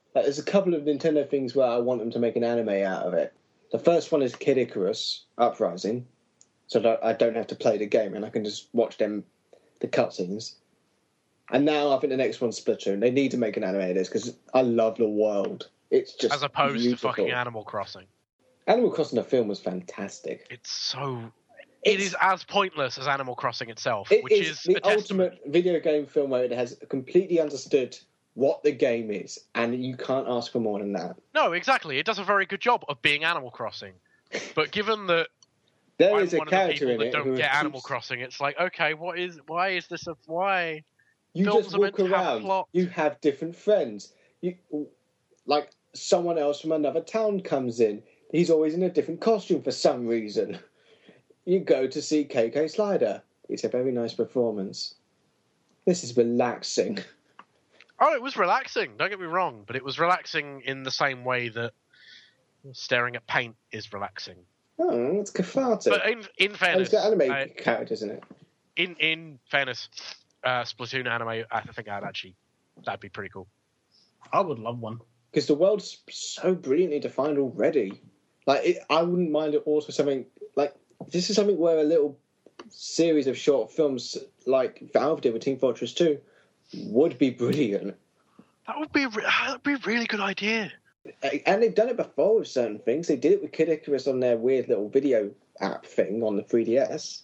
Like, there's a couple of Nintendo things where I want them to make an anime out of it. The first one is Kid Icarus Uprising, so that I don't have to play the game and I can just watch them, the cutscenes. And now I think the next one's Splatoon. They need to make an anime of this because I love the world. It's just As opposed beautiful. to fucking Animal Crossing. Animal Crossing, the film, was fantastic. It's so... It It's- is as pointless as Animal Crossing itself, It which is, is the a testament. ultimate video game film where it has completely understood what the game is, and you can't ask for more than that. No, exactly. It does a very good job of being Animal Crossing. But given that There I'm is a one of the character people in that it don't who get Animal keeps- Crossing, it's like, okay, what is? Why is this a why? You films just are meant walk to have around. plot. You have different friends. You like someone else from another town comes in. He's always in a different costume for some reason. You go to see K K Slider. It's a very nice performance. This is relaxing. Oh, it was relaxing. Don't get me wrong, but it was relaxing in the same way that staring at paint is relaxing. Oh, it's cathartic. But in in And fairness, it's got anime uh, characters in it. in in fairness, uh, Splatoon anime, I think I'd actually that'd be pretty cool. I would love one. Because the world's so brilliantly defined already. Like, it, I wouldn't mind it also something like this is something where a little series of short films like Valve did with Team Fortress two would be brilliant. That would be a re- that'd be a really good idea. And they've done it before with certain things. They did it with Kid Icarus on their weird little video app thing on the three D S.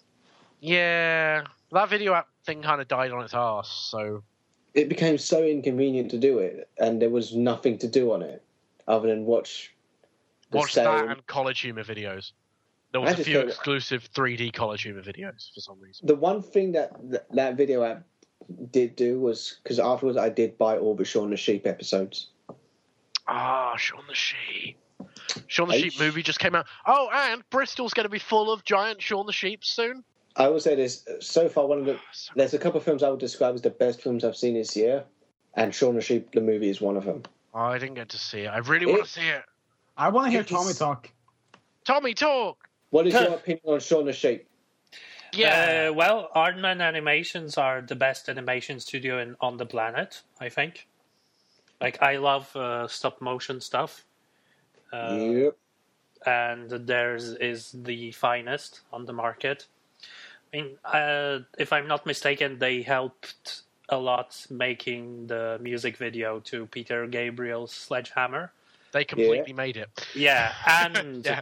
Yeah, that video app thing kind of died on its arse. So It became so inconvenient to do it, and there was nothing to do on it other than watch the watch sale. that and College Humor videos. There was I a just few don't- exclusive three D College Humor videos for some reason. The one thing that that, that video app did do was, because afterwards I did buy all the Shaun the Sheep episodes. Ah, Shaun the Sheep. Shaun the Hey. Sheep movie just came out. Oh, and Bristol's going to be full of giant Shaun the Sheep soon. I will say this, so far one of the So- there's a couple of films I would describe as the best films I've seen this year, and Shaun the Sheep the movie is one of them. Oh, I didn't get to see it. I really want It- to see it. I want to hear It Tommy is- talk. Tommy, talk. What is your opinion on Shaun the Sheep? Yeah. Uh, well, Aardman Animations are the best animation studio in, on the planet, I think. Like, I love uh, stop motion stuff. Uh, yep. And theirs is the finest on the market. I mean, uh, if I'm not mistaken, they helped a lot making the music video to Peter Gabriel's Sledgehammer. They completely made it. Yeah, and Yeah.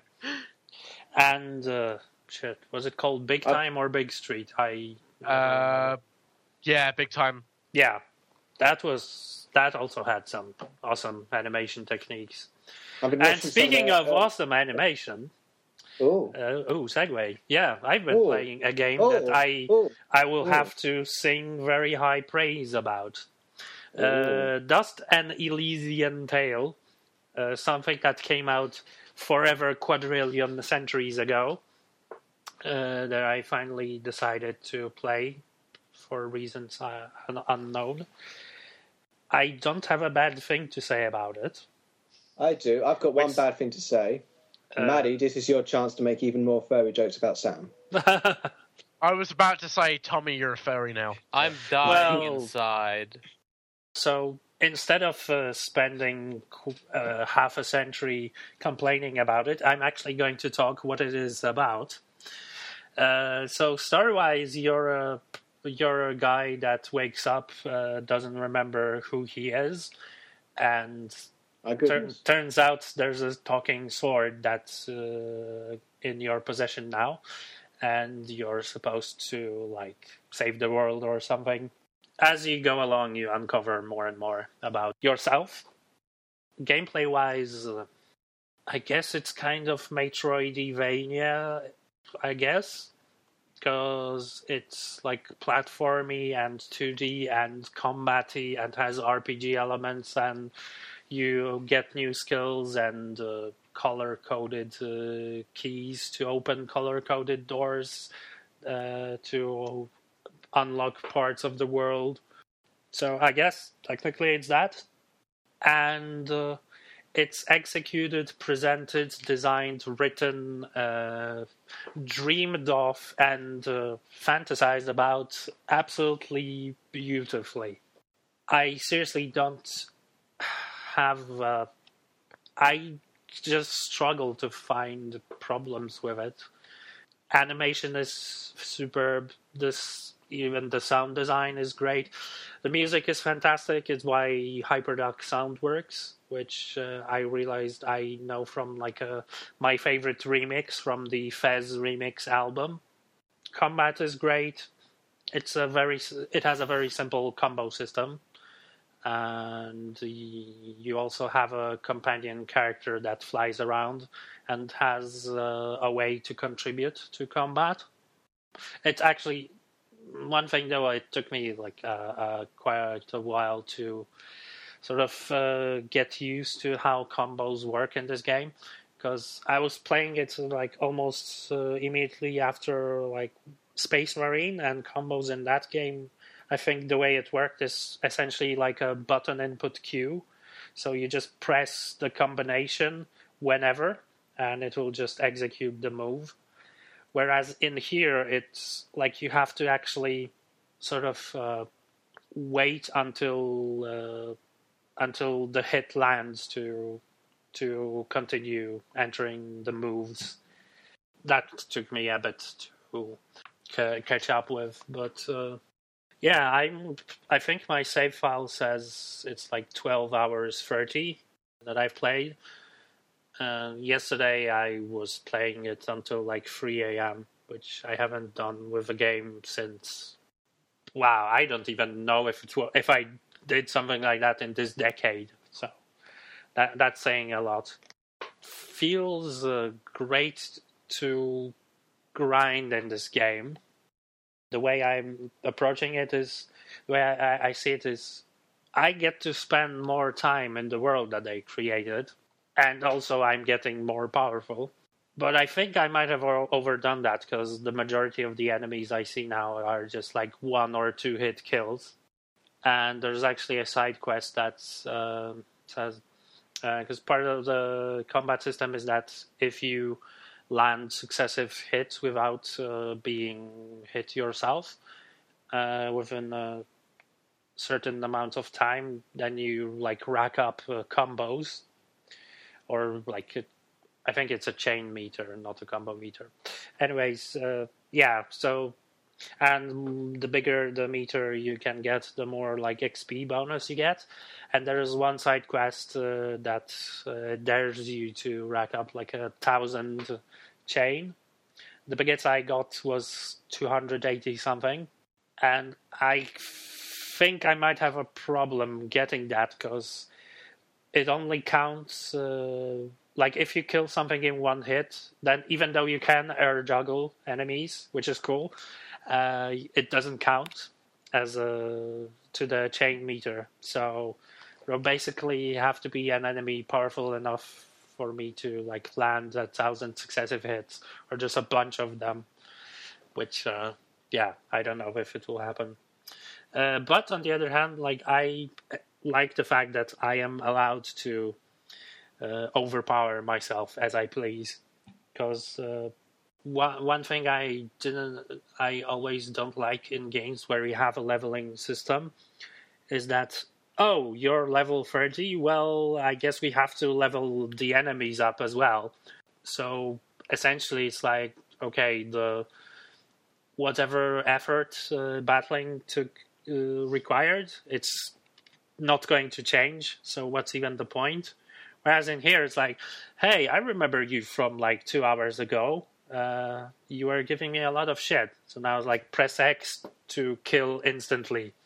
and uh, shit, was it called Big Uh, Time or Big Street? I Uh, yeah, big time. yeah, that was that also had some awesome animation techniques. I've been And watching speaking some, of uh, awesome animation, oh, uh, oh, segue. Yeah, I've been Oh. playing a game oh, that I oh, I will Oh. have to sing very high praise about. Uh, Oh. Dust and Elysian Tale, uh, something that came out forever quadrillion centuries ago, uh, that I finally decided to play for reasons uh, un- unknown. I don't have a bad thing to say about it. I do. I've got one Which- bad thing to say. Uh, Maddie, this is your chance to make even more furry jokes about Sam. I was about to say, Tommy, you're a furry now. I'm dying Well- inside. So instead of uh, spending uh, half a century complaining about it, I'm actually going to talk what it is about. Uh, so story-wise, you're a you're a guy that wakes up, uh, doesn't remember who he is, and My tur- goodness. turns out there's a talking sword that's uh, in your possession now, and you're supposed to like save the world or something. As you go along, you uncover more and more about yourself. Gameplay wise, uh, I guess it's kind of Metroidvania, I guess, because it's like platformy and two D and combat-y and has R P G elements, and you get new skills and uh, color-coded uh, keys to open color-coded doors uh, to unlock parts of the world. So I guess technically it's that. And uh, it's executed, presented, designed, written, uh, dreamed of, and uh, fantasized about absolutely beautifully. I seriously don't have. Uh, I just struggle to find problems with it. Animation is superb. This even the sound design is great. The music is fantastic. It's why Hyperduck Sound works, which uh, I realized I know from like a, my favorite remix from the Fez remix album. Combat is great. It's a very it has a very simple combo system, and you also have a companion character that flies around and has uh, a way to contribute to combat. It's actually one thing, though. It took me like uh, uh, quite a while to sort of uh, get used to how combos work in this game, because I was playing it like almost uh, immediately after like Space Marine, and combos in that game, I think the way it worked is essentially like a button input queue. So you just press the combination whenever, and it will just execute the move. Whereas in here, it's like you have to actually sort of uh, wait until uh, until the hit lands to to continue entering the moves. That took me a bit to c- catch up with, but uh, yeah, I'm. I think my save file says it's like twelve hours thirty that I've played. Uh, yesterday I was playing it until like three a.m., which I haven't done with a game since. Wow, I don't even know if it, if I did something like that in this decade. So that that's saying a lot. Feels uh, great to grind in this game. The way I'm approaching it is, the way I, I see it is, I get to spend more time in the world that they created, and also I'm getting more powerful. But I think I might have overdone that, because the majority of the enemies I see now are just like one or two hit kills. And there's actually a side quest that uh, says, because uh, part of the combat system is that if you land successive hits without uh, being hit yourself uh, within a certain amount of time, then you like rack up uh, combos, or like it, I think it's a chain meter, not a combo meter. Anyways, uh, yeah. So, and the bigger the meter you can get, the more like X P bonus you get. And there is one side quest uh, that uh, dares you to rack up like a thousand chain. The biggest I got was two hundred eighty something, and I think I might have a problem getting that, because it only counts uh, like if you kill something in one hit, then even though you can air juggle enemies, which is cool, uh, it doesn't count as a to the chain meter. So you basically have to be an enemy powerful enough for me to like land a thousand successive hits, or just a bunch of them, which uh, yeah, I don't know if it will happen. Uh, but on the other hand, like I like the fact that I am allowed to uh, overpower myself as I please, because uh, one one thing I didn't, I always don't like in games where you have a leveling system is that, oh, you're level thirty, well, I guess we have to level the enemies up as well. So essentially it's like, okay, the whatever effort uh, battling took uh, required, it's not going to change, so what's even the point? Whereas in here it's like, hey, I remember you from like two hours ago, uh, you were giving me a lot of shit, so now it's like press X to kill instantly.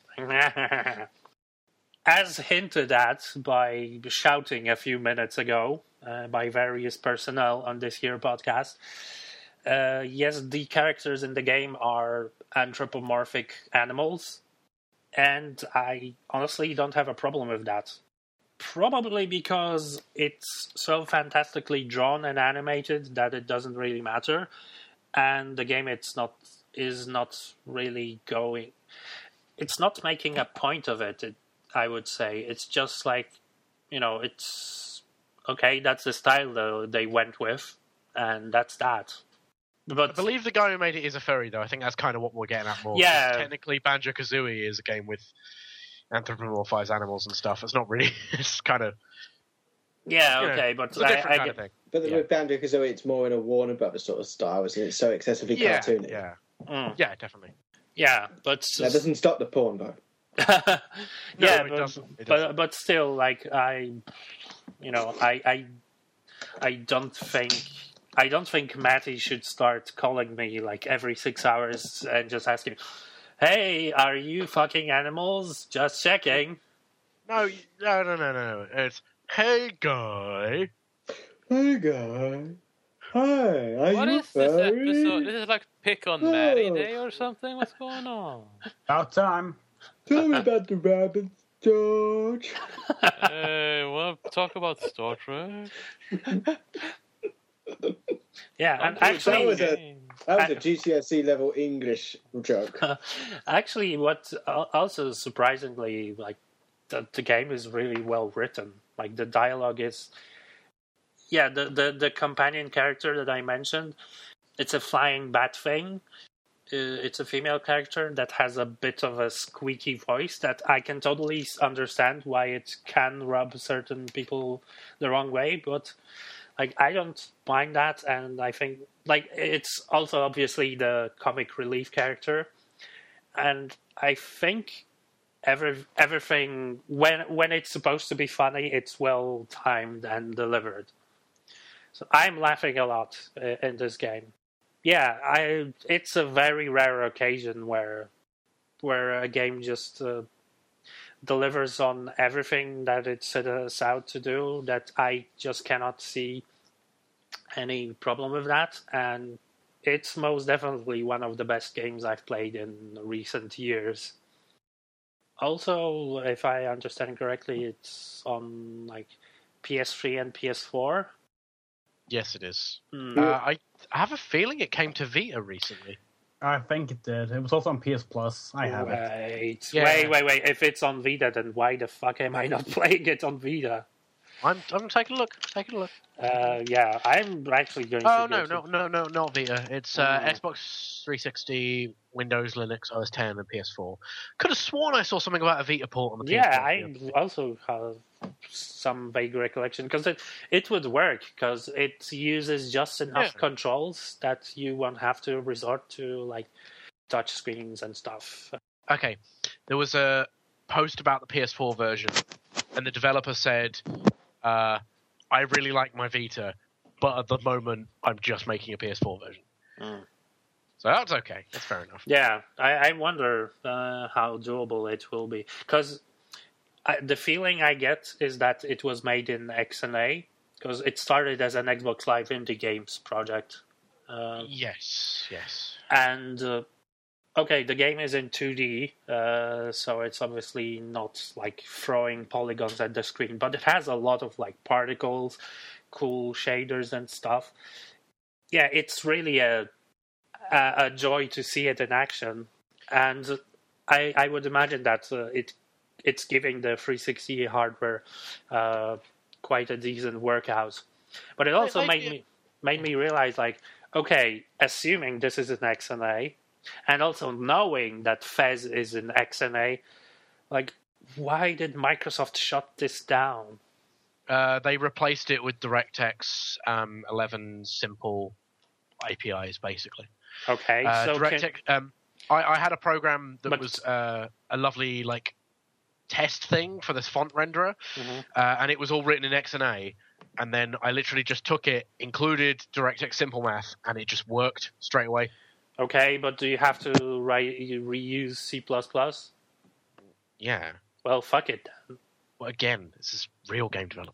As hinted at by shouting a few minutes ago uh, by various personnel on this here podcast, uh, yes, the characters in the game are anthropomorphic animals, and I honestly don't have a problem with that. Probably because it's so fantastically drawn and animated that it doesn't really matter, and the game it's not is not really going. It's not making a point of it. it I would say it's just like, you know, it's okay. That's the style though they went with, and that's that. But I believe the guy who made it is a furry, though. I think that's kind of what we're getting at more. Yeah. Technically, Banjo-Kazooie is a game with, anthropomorphize animals and stuff. It's not really. It's kind of Yeah, you know, okay, but it's a I, different I kind get, of thing. But Yeah. with Banjo-Kazooie, it's more in a Warner Brothers sort of style, isn't it? It's so excessively Yeah, cartoony. yeah, mm, yeah, definitely. yeah, but That doesn't stop the porn, though. yeah, it but, doesn't. It but doesn't. but still, like I, you know, I I I don't think I don't think Matty should start calling me like every six hours and just asking, "Hey, are you fucking animals? Just checking." No, y- no, no, no, no. It's hey guy. Hey, guy. Hi, are What you is this furry? episode? This is like Pick on Oh. Maddie Day or something? What's going on? About time. Tell me about the rabbits, George. Hey, want to talk about Star Trek? Yeah, I'm and doing actually, That was a- game. That was a G C S E level English joke. actually, what al- also surprisingly, like the, the game is really well written. Like the dialogue is, yeah, the, the the companion character that I mentioned, it's a flying bat thing. Uh, it's a female character that has a bit of a squeaky voice that I can totally s- understand why it can rub certain people the wrong way, but like I don't mind that, and I think like it's also obviously the comic relief character, and I think every everything when when it's supposed to be funny, it's well timed and delivered. So I'm laughing a lot uh, in this game. Yeah, I it's a very rare occasion where where a game just uh, delivers on everything that it sets out to do, that I just cannot see any problem with that, and it's most definitely one of the best games I've played in recent years. Also, if I understand correctly, it's on like P S three and P S four. Yes, it is. Hmm. Uh, I I have a feeling it came to Vita recently. I think it did. It was also on P S Plus. I have it. Wait, Yeah. wait, wait, wait. If it's on Vita, then why the fuck am I not playing it on Vita? I'm I'm taking a look. Taking a look. Uh, yeah, I'm actually going Oh to. no, go to- no, no, no, not Vita. It's uh, Oh. Xbox three sixty, Windows, Linux, O S ten, and P S four. Could have sworn I saw something about a Vita port on the P S four. Yeah, I also have some vague recollection because it it would work because it uses just enough Yeah. controls that you won't have to resort to like touch screens and stuff. Okay, there was a post about the P S four version, and the developer said, uh, "I really like my Vita, but at the moment, I'm just making a P S four version." Mm. So that's okay. That's fair enough. Yeah, I, I wonder uh, how doable it will be because the feeling I get is that it was made in X N A because it started as an Xbox Live Indie Games project. Uh, Yes, yes. and uh, okay, the game is in two D, uh, so it's obviously not like throwing polygons at the screen, but it has a lot of like particles, cool shaders and stuff. Yeah, it's really a a, a joy to see it in action, and I I would imagine that uh, it it's giving the three sixty hardware uh, quite a decent workout. But it also Like, made it- me made me realize like, okay, assuming this is an X N A, and also knowing that Fez is an X N A, like why did Microsoft shut this down? Uh, they replaced it with DirectX um, eleven simple A P Is, basically. Okay, Uh, so DirectX. can, Um, I, I had a program that But- was uh, a lovely like test thing for this font renderer, Mhm. uh, and it was all written in X N A. And then I literally just took it, included DirectX Simple Math, and it just worked straight away. okay, but do you have to write reuse C plus plus? Yeah. Well, fuck it. Then. Well, again, this is real game development.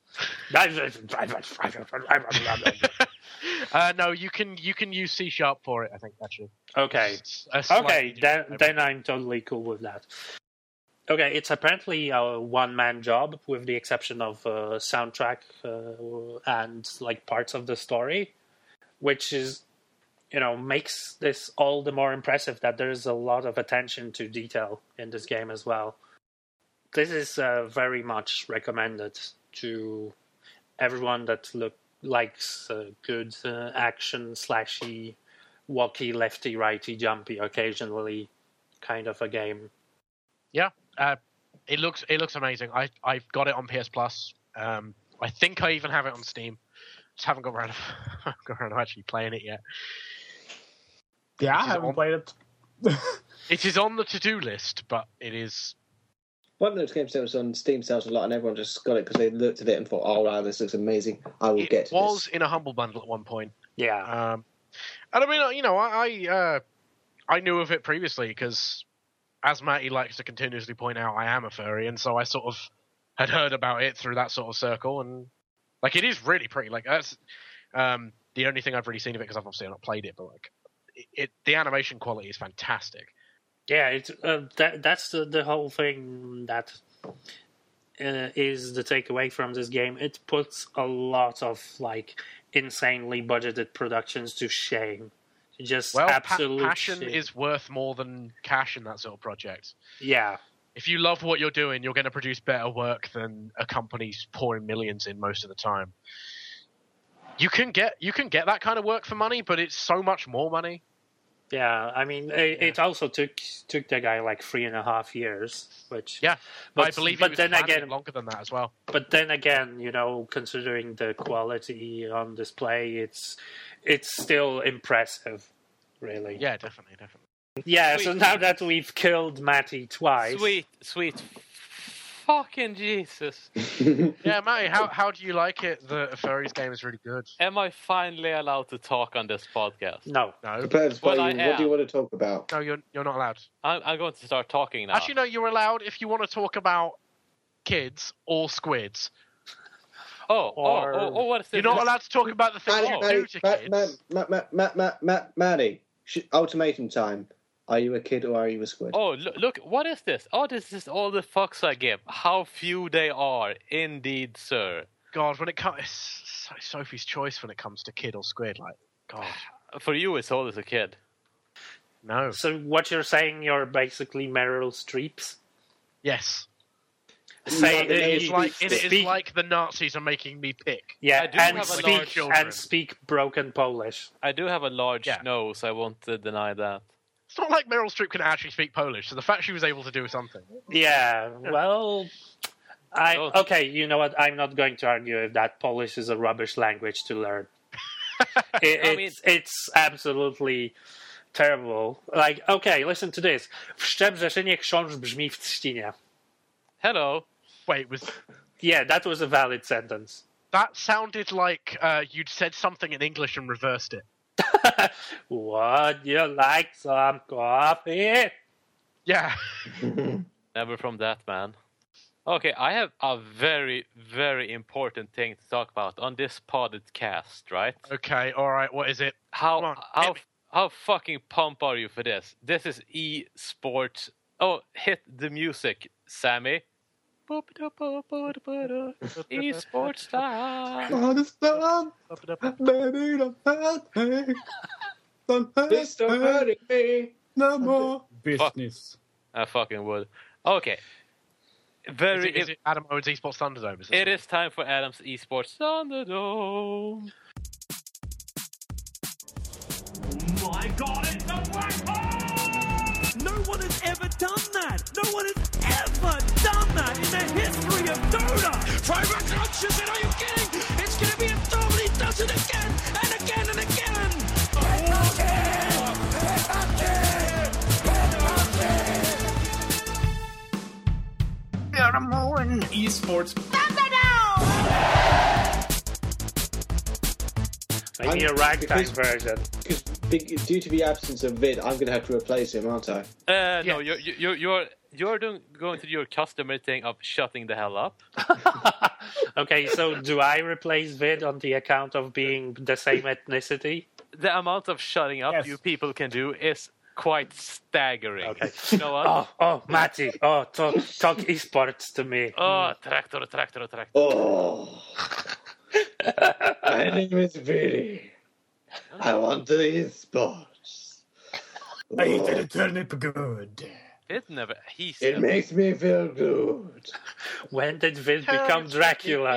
uh, no, you can you can use C Sharp for it. I think actually. Okay. It's a slightly Okay, then different then I'm totally cool with that. Okay, it's apparently a one-man job, with the exception of uh, soundtrack uh, and like parts of the story, which is, you know, makes this all the more impressive that there's a lot of attention to detail in this game as well. This is uh, very much recommended to everyone that look likes uh, good uh, action slashy, walky, lefty, righty, jumpy, occasionally kind of a game. Uh, it looks it looks amazing. I I've got it on P S Plus. Um, I think I even have it on Steam. Just haven't got around to, got around to actually playing it yet. Yeah, I It is haven't on- played it. It is on the to-do list, but it is. One of those games that was on Steam sales a lot, and everyone just got it because they looked at it and thought, "Oh wow, this looks amazing! I will It get to was this." in a humble bundle at one point. Yeah. Um, and I mean, you know, I I, uh, I knew of it previously because, as Matty likes to continuously point out, I am a furry, and so I sort of had heard about it through that sort of circle, and like it is really pretty. Like that's um, the only thing I've really seen of it because I've obviously not played it, but like it, it the animation quality is fantastic. Yeah, it's uh, that that's the, the whole thing that uh, is the takeaway from this game. It puts a lot of like insanely budgeted productions to shame. Just Well, pa- absolute passion shit. is worth more than cash in that sort of project. Yeah, If you love what you're doing, you're going to produce better work than a company's pouring millions in most of the time. You can get you can get that kind of work for money, but it's so much more money. yeah. I mean, it, Yeah. it also took took the guy like three and a half years, which Yeah, But- I believe but he was then planning again- it longer than that as well. But then again, you know, considering the quality on display, it's it's still impressive, really. Yeah, definitely, definitely. Yeah, so Sweet. now that we've killed Matty twice, Sweet, sweet. Fucking Jesus. Yeah, Matty, how how do you like it? The Furries game is really good. Am I finally allowed to talk on this podcast? no. No, Depends. Well, what, I you, what do you am. want to talk about? no, you're you're not allowed. I'm, I'm going to start talking now. Actually, no, you're allowed if you want to talk about kids or squids. oh, or- oh, oh, oh, what is this? You're not allowed to talk about the things Maddie, you Maddie, do to Ma- kids. Ma- Ma- Ma- Ma- Ma- Maddie, sh- ultimatum time. Are you a kid or are you a squid? Oh, look, look, what is this? Oh, this is all the fucks I give. How few they are, indeed, sir. God, when it comes, it's so- Sophie's choice when it comes to kid or squid. Like, God, For you, it's always a kid. no. So what you're saying, you're basically Meryl Streep's? Yes, Say, Not the uh, it's It's like it is speak- like the Nazis are making me pick. yeah, I do and have a speak large children. and speak broken Polish. I do have a large Yeah. nose, I won't uh, deny that. It's not like Meryl Streep can actually speak Polish, so the fact she was able to do something. Yeah, well, I Don't- okay. You know what? I'm not going to argue if that Polish is a rubbish language to learn. It, I mean- it's, it's absolutely terrible. Like, okay, listen to this. W Szczebrzeszynie książ brzmi w trzcinie. Hello. Wait, was Yeah, that was a valid sentence. that sounded like uh, you'd said something in English and reversed it? Would you like some coffee? Yeah. Never from that man. Okay, I have a very, very important thing to talk about on this podcast, right? Okay. All right. What is it? How Come on, how hit me. how fucking pump are you for this? This is esports. Oh, hit the music, Sammy. Esports time. Understand, baby, don't hurt me. Don't hurt Please stop hurting me. No more business. I fucking would. Okay. Is Very. it, is it Adam Owens Esports Thunderdome? Is It is time for Adam's Esports Thunderdome. My God, it's a black hole! No one has ever done that! No one has ever done that in the history of Dota! Private launches it, are you kidding? It's gonna be a storm and he does it again and again and again! Esports. Maybe a I'm- ragtime because- version. Because big- due to the absence of Vid, I'm going to have to replace him, aren't I? Uh, no, Yeah. you're you're you're you're doing, going to do your customary thing of shutting the hell up. Okay, so do I replace Vid on the account of being the same ethnicity? The amount of shutting up Yes. you people can do is quite staggering. Okay. You know what? Oh, oh, Matty, oh, talk, talk esports to me. Oh, tractor, tractor, tractor. Oh. My name is Billy. I want to esports. I hate the turnip good. It never. He It said. makes me feel good. When did Vid become Dracula?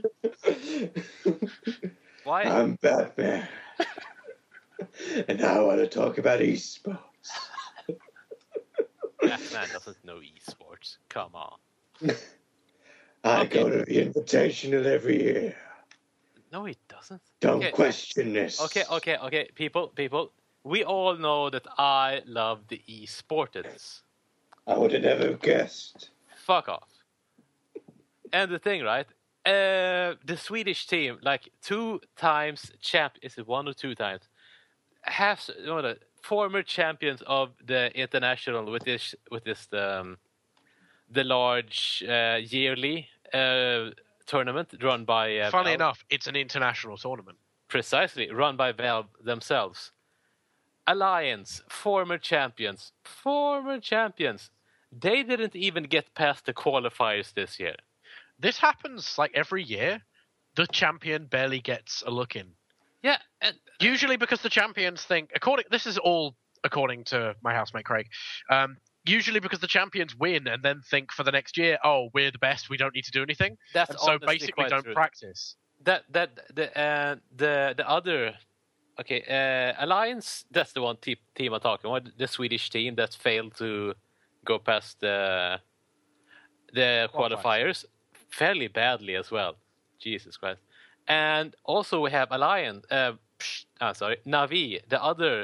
Why? I'm Batman. And I want to talk about esports. Batman doesn't know esports. Come on. I Okay. go to the Invitational every year. No, it doesn't. Don't Okay. question this. Okay, okay, okay. People, people. We all know that I love the eSporteds. I would have never guessed. Fuck off. And the thing, right? Uh, the Swedish team, like two times champ, is it one or two times? Have you know, the former champions of the international with this with this um, the large uh, yearly uh, tournament run by. Uh, Funny Valve. enough, it's an international tournament. Precisely, run by Valve themselves. Alliance, former champions, former champions. They didn't even get past the qualifiers this year. This happens like every year. The champion barely gets a look in. Yeah, and Usually because the champions think, according this is all according to my housemate Craig. Um, usually because the champions win and then think for the next year, oh, we're the best, we don't need to do anything. that's And so honestly basically quite don't true. practice. That that the uh, the the other okay uh, Alliance. That's the one te- team I'm talking about. The Swedish team that failed to go past the the qualifiers fairly badly as well. Jesus Christ! And also we have Alliance. Uh, psh, ah, sorry, Navi, the other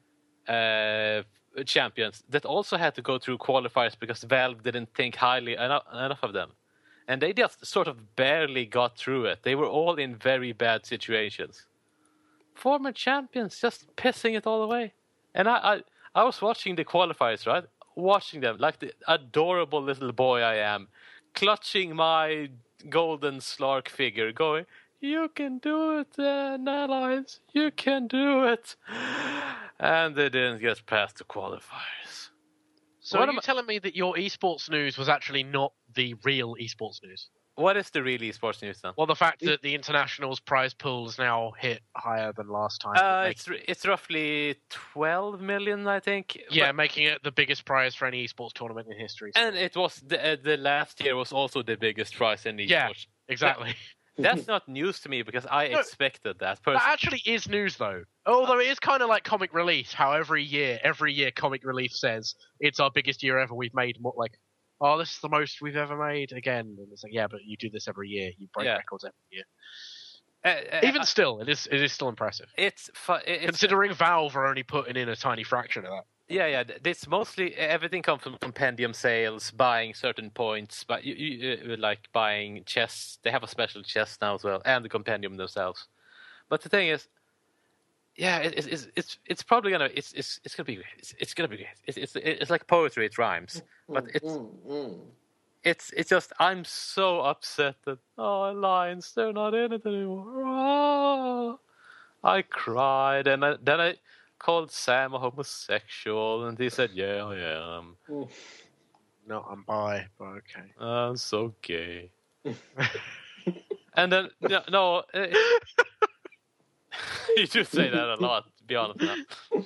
uh, champions that also had to go through qualifiers because Valve didn't think highly enough, enough of them. And they just sort of barely got through it. They were all in very bad situations. Former champions just pissing it all away. And I, I, I was watching the qualifiers, right? Watching them like the adorable little boy I am, clutching my golden Slark figure, going, "You can do it, uh, Alliance. You can do it." And they didn't get past the qualifiers. So What are you am I- telling me that your esports news was actually not the real esports news? What is the real esports news then? Well, the fact that the internationals prize pool is now hit higher than last time. Uh, Make- it's it's roughly twelve million, I think. yeah, But- making it the biggest prize for any esports tournament in history. and it was the, uh, the last year was also the biggest prize in esports. Yeah. exactly. That's not news to me because I No, expected that. That Personally. actually is news, though. Although it is kind of like Comic Relief, how every year, every year Comic Relief says it's our biggest year ever. We've made more, like, oh, this is the most we've ever made again. And it's like, yeah, but you do this every year. You break Yeah. records every year. Uh, uh, Even uh, still, it is it is still impressive. it's, fu- it- it's Considering Valve are only putting in a tiny fraction of that. yeah, yeah. th- It's mostly everything comes from compendium sales, buying certain points, but you, you, uh, like buying chests. They have a special chest now as well, and the compendium themselves. But the thing is, yeah, it, it's it's it's it's probably gonna it's it's it's gonna be great. It's, it's gonna be great. It's, it's it's like poetry. It rhymes, but it's Mm, mm. it's it's just I'm so upset that oh Alliance they're not in it anymore. Ah. I cried and I, then I called Sam a homosexual and he said yeah I am. No, I'm bi, but okay. I'm so gay. And then no, no uh, you do say that a lot. To be honest now.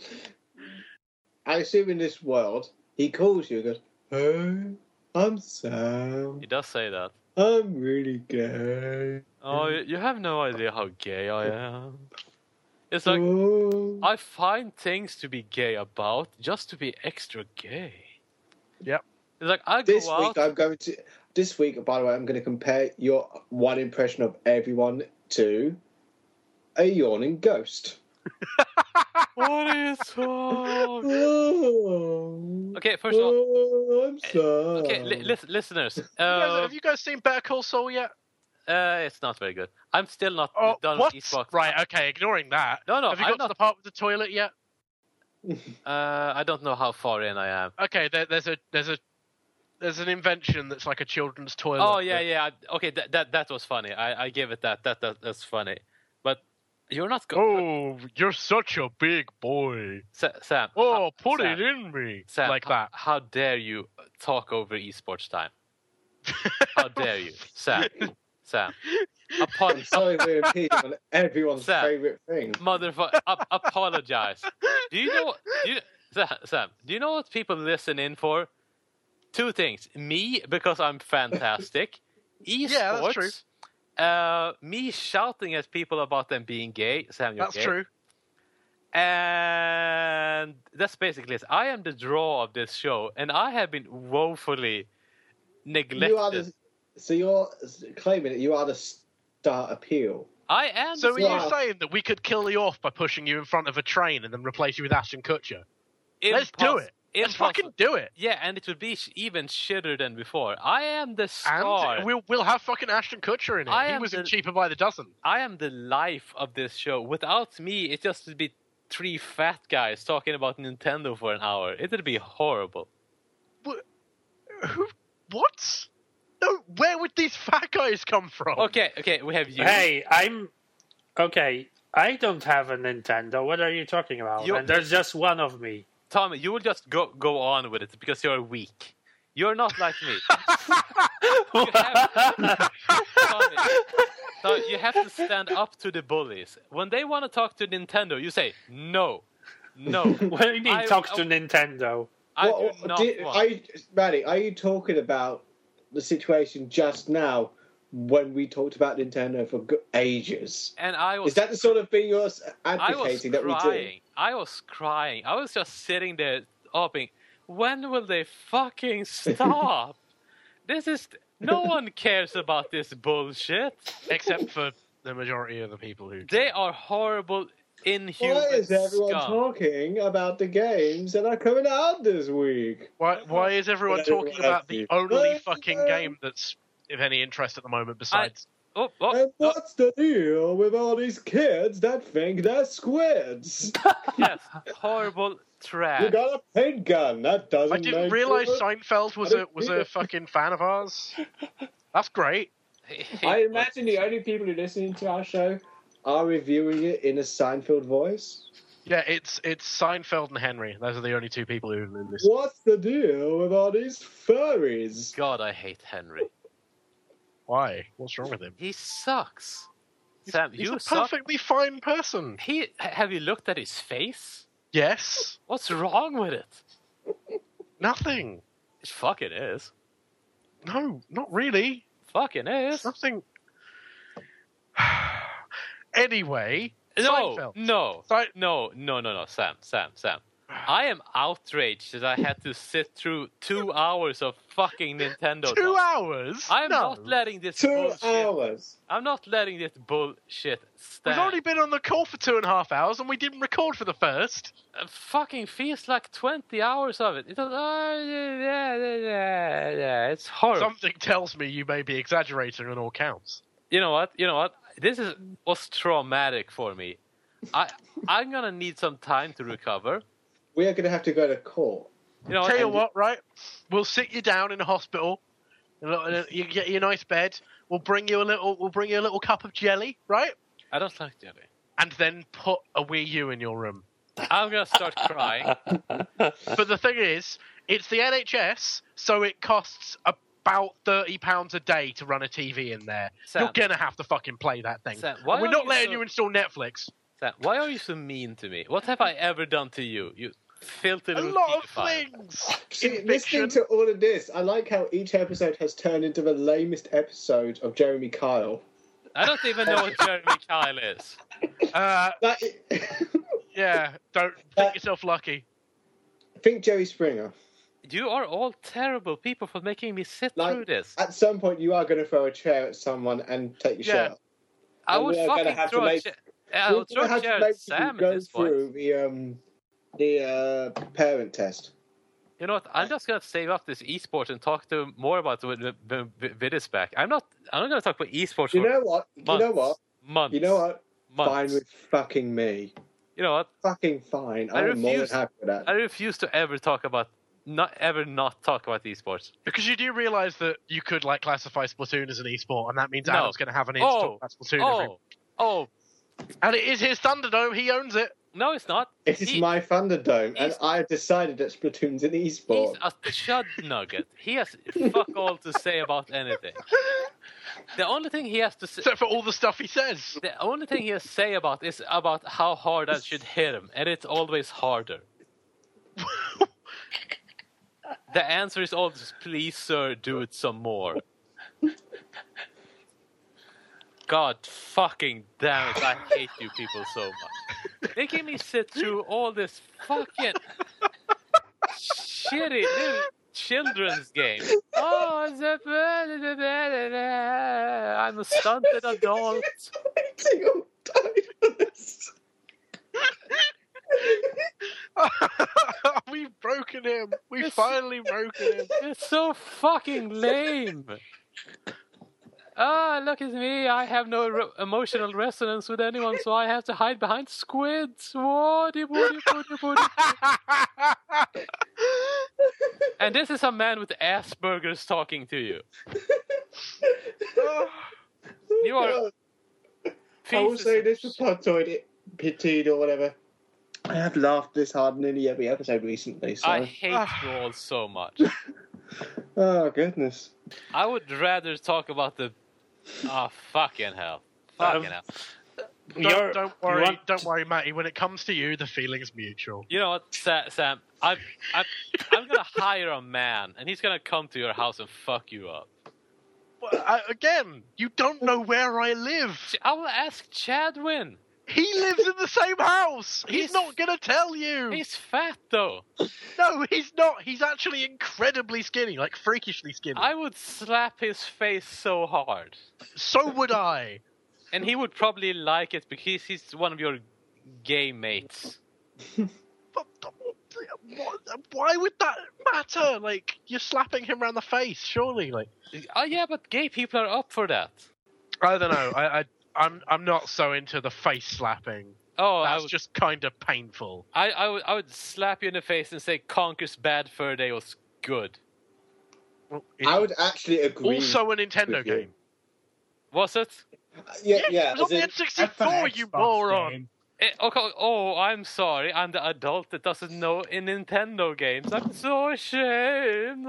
I assume in this world, he calls you and goes, "Hey, I'm Sam. He does say that. I'm really gay." Oh, you you have no idea how gay I am. It's like Oh. I find things to be gay about just to be extra gay. Yep. It's like I go This out. week I'm going to. This week, by the way, I'm going to compare your one impression of everyone to a yawning ghost. What are you talking? Oh, Okay, first of all, oh, I'm sorry. okay, li- lis- listeners, You guys- uh, have you guys seen Better Call Saul yet? uh, it's not very good. I'm still not Oh, done what? with Xbox. Right, okay, ignoring that. No, no, Have you I'm got to not. the part with the toilet yet? Uh, I don't know how far in I am. Okay, there, there's a there's a there's an invention that's like a children's toilet. Oh yeah, that- yeah. I- Okay, that that that was funny. I I give it that. That that that's funny. But you're not going. Oh, you're such a big boy. Sam. Oh, how- put Sam, it in me. Sam, like how, that. How dare you talk over esports time? How dare you, Sam? Sam. Apo- I'm sorry we're impeding on everyone's Sam. favourite thing. Motherfucker, ap- apologize. Do you know? Do you, Sa- Sam, do you know what people listen in for? Two things: me because I'm fantastic, esports. Yeah, that's true. Uh, me shouting at people about them being gay. Sam, you're That's gay. true. And that's basically it. I am the draw of this show, and I have been woefully neglected. You are the, so you're claiming that you are the star appeal. I am. So are Wow. you saying that we could kill you off by pushing you in front of a train and then replace you with Ashton Kutcher? Let's do Impos- it. Let's impossible. fucking do it. Yeah, and it would be sh- even shitter than before. I am the star. And we'll we'll have fucking Ashton Kutcher in it. I He am was in the- Cheaper by the Dozen. I am the life of this show. Without me, it just would be three fat guys talking about Nintendo for an hour. It would be horrible. What? Who? What? No, where would these fat guys come from? Okay, okay, we have you. Hey, I'm okay. I don't have a Nintendo. What are you talking about? You- And there's just one of me. Tommy, you will just go go on with it because you're weak. You're not like me. You have, Tommy, so you have to stand up to the bullies. When they want to talk to Nintendo, you say, no, no. What do you mean? I- Talk I- to Nintendo. I What- do not did- want. are you, Maddie, are you talking about the situation just now when we talked about Nintendo for go- ages? And I was Is that the sort of thing you're I was advocating that we do? crying. I was crying. I was just sitting there hoping, when will they fucking stop? This is... No one cares about this bullshit. Except for the majority of the people who. They are horrible, inhuman Why is everyone scum. talking about the games that are coming out this week? Why? Why is everyone Whatever talking it about is. the only Well, fucking um, game that's of any interest at the moment besides? Oh, oh, And oh, what's the deal with all these kids that think they're squids? yes, horrible You trash. got a paint gun. That doesn't I didn't make realize you- Seinfeld was I a didn't was either. a fucking fan of ours. That's great. I imagine the only people who are listening to our show are reviewing it in a Seinfeld voice. Yeah, it's it's Seinfeld and Henry. Those are the only two people who listen. What's the deal with all these furries? God, I hate Henry. Why? What's wrong with him? He sucks. He's, Sam, he's you a suck. perfectly fine person. He, have you looked at his face? Yes. What's wrong with it? Nothing. It fucking is. No, not really. Fucking is. Nothing. Anyway, No, Seinfeld. no, Sein- no, no, no, no, Sam, Sam, Sam. I am outraged that I had to sit through two hours of fucking Nintendo. Two talk. hours? I'm no. not letting this Two bullshit. hours. I'm not letting this bullshit We've stand. only been on the call for two and a half hours, and we didn't record for the first. It fucking feels like twenty hours of it. It does, uh, yeah, yeah, yeah, yeah, it's horrible. Something tells me you may be exaggerating on all counts. You know what? You know what? This is was traumatic for me. I I'm gonna need some time to recover. We are going to have to go to court. You know, Tell you and- what, right? We'll sit you down in a hospital. in a little- You get you a nice bed. We'll bring you a little. We'll bring you a little cup of jelly, right? I don't like jelly. And then put a Wii U in your room. I'm gonna start crying. But the thing is, it's the N H S, so it costs about thirty pounds a day to run a T V in there. Sam. You're gonna have to fucking play that thing. Sam, why And we're are not you letting so- you install Netflix. Sam, why are you so mean to me? What have I ever done to you? You filthy A little lot of pedophile. things. See, in listening fiction. to all of this, I like how each episode has turned into the lamest episode of Jeremy Kyle. I don't even know what Jeremy Kyle is. Uh, That, yeah, don't Uh, think yourself lucky. think Jerry Springer. You are all terrible people for making me sit Like, through this. At some point, you are going to throw a chair at someone and take your Yeah. shirt off. I and would we are gonna fucking have to throw a make- chair. I We're would throw gonna a have to chair make at Sam you at go this point. through the um the uh, parent test. You know what? I'm just gonna save up this esports and talk to more about it with with- with Vidis back. I'm not. I'm not gonna talk about esports You for know what? You months. know what? Months. You know what? Months. Fine with fucking me. You know what? Fucking fine. I I'm more than refuse- happy with that. I refuse to ever talk about not ever not talk about esports. Because you do realise that you could like classify Splatoon as an esport, and that means No. Adam's going to have an Oh, install at Splatoon. every- oh, oh! And it is his Thunderdome. He owns it. No, it's not. It is He- my Thunderdome, and he's- I've decided that Splatoon's an He's esport. a chud nugget. He has fuck all to say about anything. The only thing he has to say, Except for all the stuff he says. the only thing he has to say about is about how hard I should hit him, and it's always harder. The answer is always, please, sir, do it some more. God fucking damn it, I hate you people so much. Making me sit through all this fucking shitty, little children's game. Oh, it's a... I'm a stunted adult. We've broken him. We've It's- finally broken him. It's so fucking lame. Ah, look at me. I have no re- emotional resonance with anyone, so I have to hide behind squids. Woody, woody, woody, woody. And this is a man with Asperger's talking to you. You are... I will say this for Podtoid, Pitted or whatever. I have laughed this hard nearly every episode recently, so... I hate you all so much. Oh, goodness. I would rather talk about the... Oh, fucking hell. Fucking Um, hell. You're- Don't, don't you worry, want- don't worry, Matty. When it comes to you, the feeling's mutual. You know what, Sa- Sam? I'm, I'm, I'm gonna hire a man, and he's gonna come to your house and fuck you up. Well, I, again, you don't know where I live. I will ask Chadwin. He lives in the same house. He's, He's- not gonna tell you. He's fat, though. No, he's not. He's actually incredibly skinny, like freakishly skinny. I would slap his face so hard. So would I. And he would probably like it because he's one of your gay mates. But, what, why would that matter? Like, you're slapping him around the face, surely. Like, Oh, yeah, but gay people are up for that. I don't know. I, I, I'm, I'm not so into the face slapping. Oh, I That's would, just kind of painful. I, I, would, I would slap you in the face and say Conker's Bad Fur Day was good. Well, I would actually agree. also a Nintendo with you. game. Was it? Yeah, Yes, yeah. it was on as in- the N sixty-four, you moron. Game. Eh, okay, oh, I'm sorry. I'm the adult that doesn't know in Nintendo games. I'm so ashamed.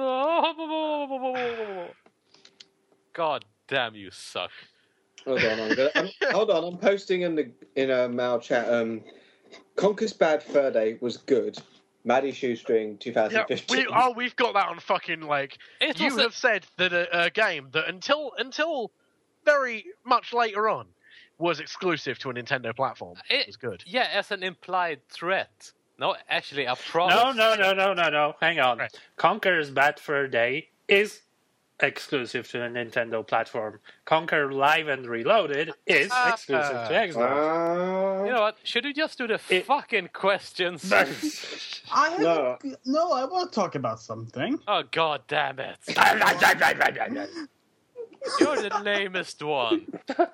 God damn, you suck. Hold on, I'm gonna, I'm, hold on. I'm posting in the in a mail chat. Um, Conker's Bad Fur Day was good. Maddie Shoestring, Yeah, twenty fifteen. we, oh, we've got that on fucking, like, It you was a- have said that a, a game that until until very much later on was exclusive to a Nintendo platform It- was good. Yeah, as an implied threat. No, actually, a promise. No, no, no, no, no, no. Hang on. Right. Conker's Bad Fur Day is exclusive to the Nintendo platform. Conker Live and Reloaded is Ah. exclusive to Xbox. You know what? Should we just do the It- fucking questions? I have No. no. I want to talk about something. Oh, god damn it. You're the lamest one.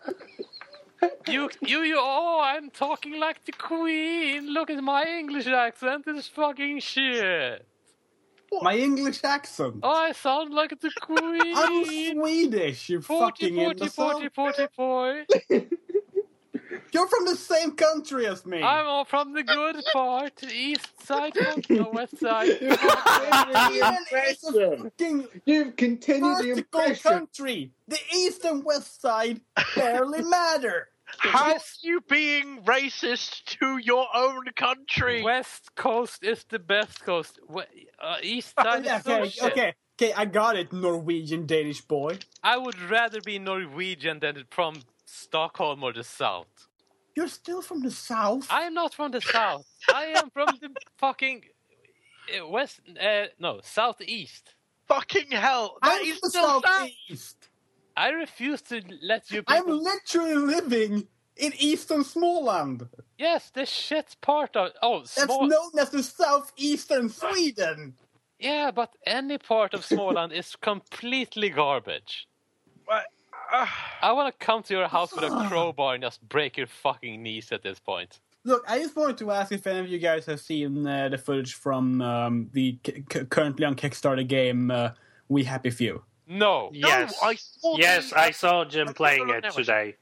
You, you, you, oh, I'm talking like the Queen. Look at my English accent. It's fucking shit. My English accent. Oh, I sound like the Queen. I'm Swedish, you Forty, fucking forty, forty, imbecile. forty, forty. You're from the same country as me. I'm all from the good part, the east side, no, west side. You've continued the Sweden is a impression. fucking You've continued the vertical impression. country. The east and west side barely matter. How are you being racist to your own country? West coast is the best coast. We- uh, east side is so Okay, shit. okay, okay. I got it, Norwegian Danish boy. I would rather be Norwegian than from Stockholm or the south. You're still from the south. I am not from the south. I am from the fucking uh, west. Uh, no, southeast. Fucking hell! That I'm is from the still south. southeast. I refuse to let you I'm people... literally living in eastern Småland. Yes, the shit part of... Oh, That's small... known as the southeastern Sweden. Yeah, but any part of Småland is completely garbage. What? Uh, I want to come to your house with a crowbar and just break your fucking knees at this point. Look, I just wanted to ask if any of you guys have seen uh, the footage from um, the c- c- currently on Kickstarter game uh, We Happy Few. No. Yes. I saw Yes, the- I saw Jim I playing saw it the- today.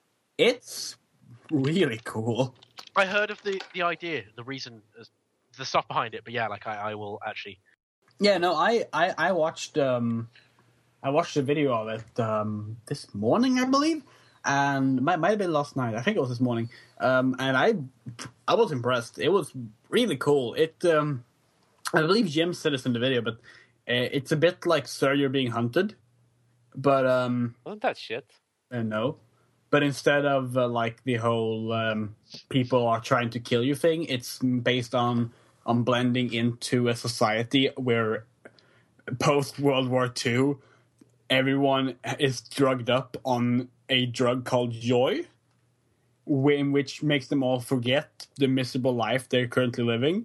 It's really cool. I heard of the, the idea, the reason, uh, the stuff behind it, but yeah, like I, I will actually. Yeah, no, I, I, I watched um, I watched a video of it um, this morning, I believe, and might might have been last night. I think it was this morning, um, and I I was impressed. It was really cool. It um, I believe Jim said this in the video, but uh, it's a bit like Sir, You're Being Hunted, but um, Wasn't that shit? uh, no. But instead of uh, like the whole um, people are trying to kill you thing, it's based on on blending into a society where post World War Two, everyone is drugged up on a drug called joy, in which makes them all forget the miserable life they're currently living.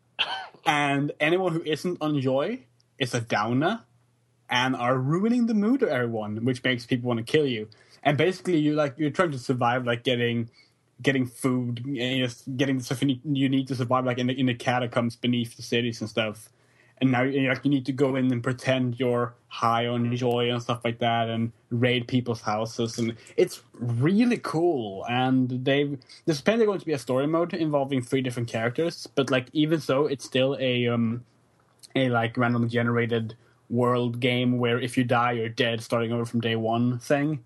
And anyone who isn't on joy is a downer and are ruining the mood of everyone, which makes people want to kill you. And basically, you like you're trying to survive, like getting getting food, and just getting the stuff you need, you need to survive, like in the in the catacombs beneath the cities and stuff. And now you like you need to go in and pretend you're high on joy and stuff like that, and raid people's houses, and it's really cool. And they there's apparently going to be a story mode involving three different characters, but like even so, it's still a um a like randomly generated world game where if you die, you're dead, starting over from day one thing.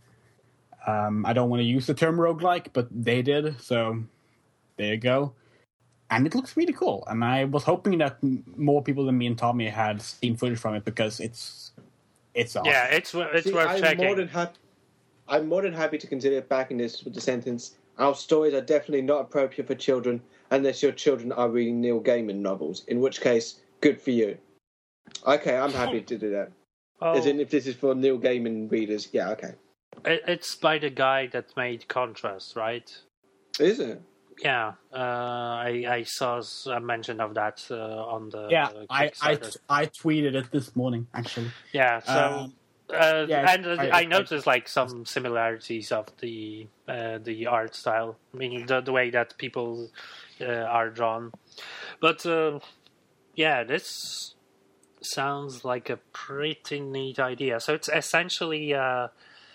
Um, I don't want to use the term roguelike, but they did, so there you go. And it looks really cool. And I was hoping that m- more people than me and Tommy had seen footage from it because it's it's awesome. Yeah, it's it's See, worth I'm checking. more than happy. I'm more than happy to consider backing this with the sentence: "Our stories are definitely not appropriate for children unless your children are reading Neil Gaiman novels. In which case, good for you." Okay, I'm happy to do that. Oh, As in, if this is for Neil Gaiman readers, yeah, okay. it, it's by the guy that made Contrast, right? Is it? Yeah, uh, I I saw a mention of that uh, on the Yeah, uh, I, I, Kickstarter. t- I tweeted it this morning, actually. Yeah, so Um, uh, yeah, and uh, I- I, I- noticed like some similarities of the uh, the art style, meaning the the way that people uh, are drawn. But uh, yeah, this sounds like a pretty neat idea. So it's essentially a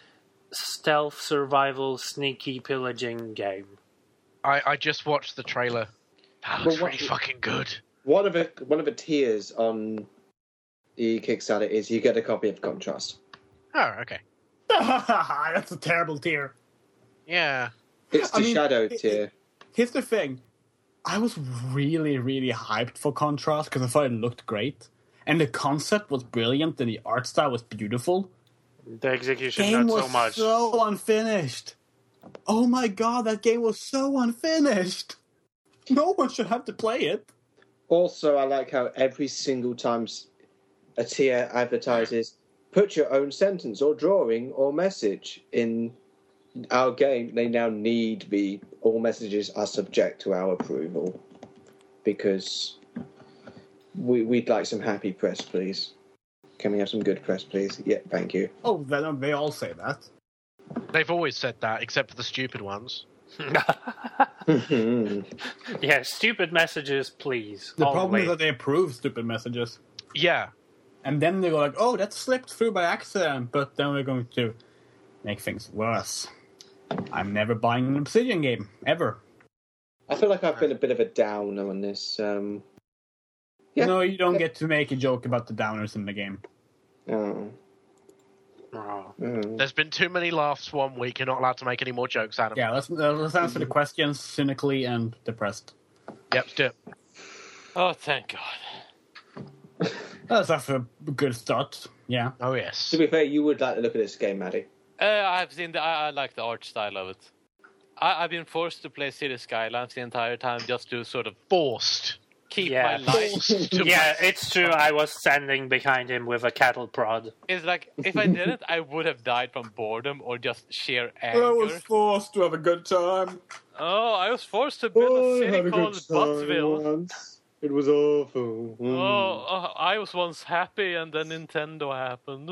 stealth survival sneaky pillaging game. I, I just watched the trailer. That looks Well, what- pretty fucking good. One of the one of the tiers on the Kickstarter is you get a copy of Contrast. Oh, okay. That's a terrible tier. Yeah. It's the I mean, shadow it- tier. Here's the thing. I was really, really hyped for Contrast because I thought it looked great. And the concept was brilliant and the art style was beautiful. The execution Game not was so much. so unfinished. Oh my god, that game was so unfinished. No one should have to play it. Also, I like how every single time s- a tier advertises, put your own sentence or drawing or message in our game, they now need be all messages are subject to our approval. Because we, we'd like some happy press, please. Can we have some good press, please? Yeah, thank you. Oh, they, they all say that. They've always said that, except for the stupid ones. Yeah, stupid messages, please. The all the problem way. is that they approve stupid messages. Yeah. And then they go like, oh, that slipped through by accident. But then we're going to make things worse. I'm never buying an Obsidian game, ever. I feel like I've been a bit of a downer on this. Um, Yeah. No, you don't get to make a joke about the downers in the game. oh, Oh. oh. There's been too many laughs one week. You're not allowed to make any more jokes out of it. Yeah, let's, uh, let's answer the questions cynically and depressed. Yep, let's do it. Oh, thank God. That's that's a good start. Yeah. Oh, yes. To be fair, you would like to look at this game, Maddie. Uh, I've seen the. I, I like the art style of it. I, I've been forced to play City Skylines the entire time just to sort of Forced. keep Yeah. my life. Forced to Yeah, it's true. I was standing behind him with a cattle prod. It's like if I didn't, I would have died from boredom or just sheer anger. I was forced to have a good time. Oh, I was forced to build a city called Buttsville. once. It was awful. Mm. Oh, oh, I was once happy, and then Nintendo happened.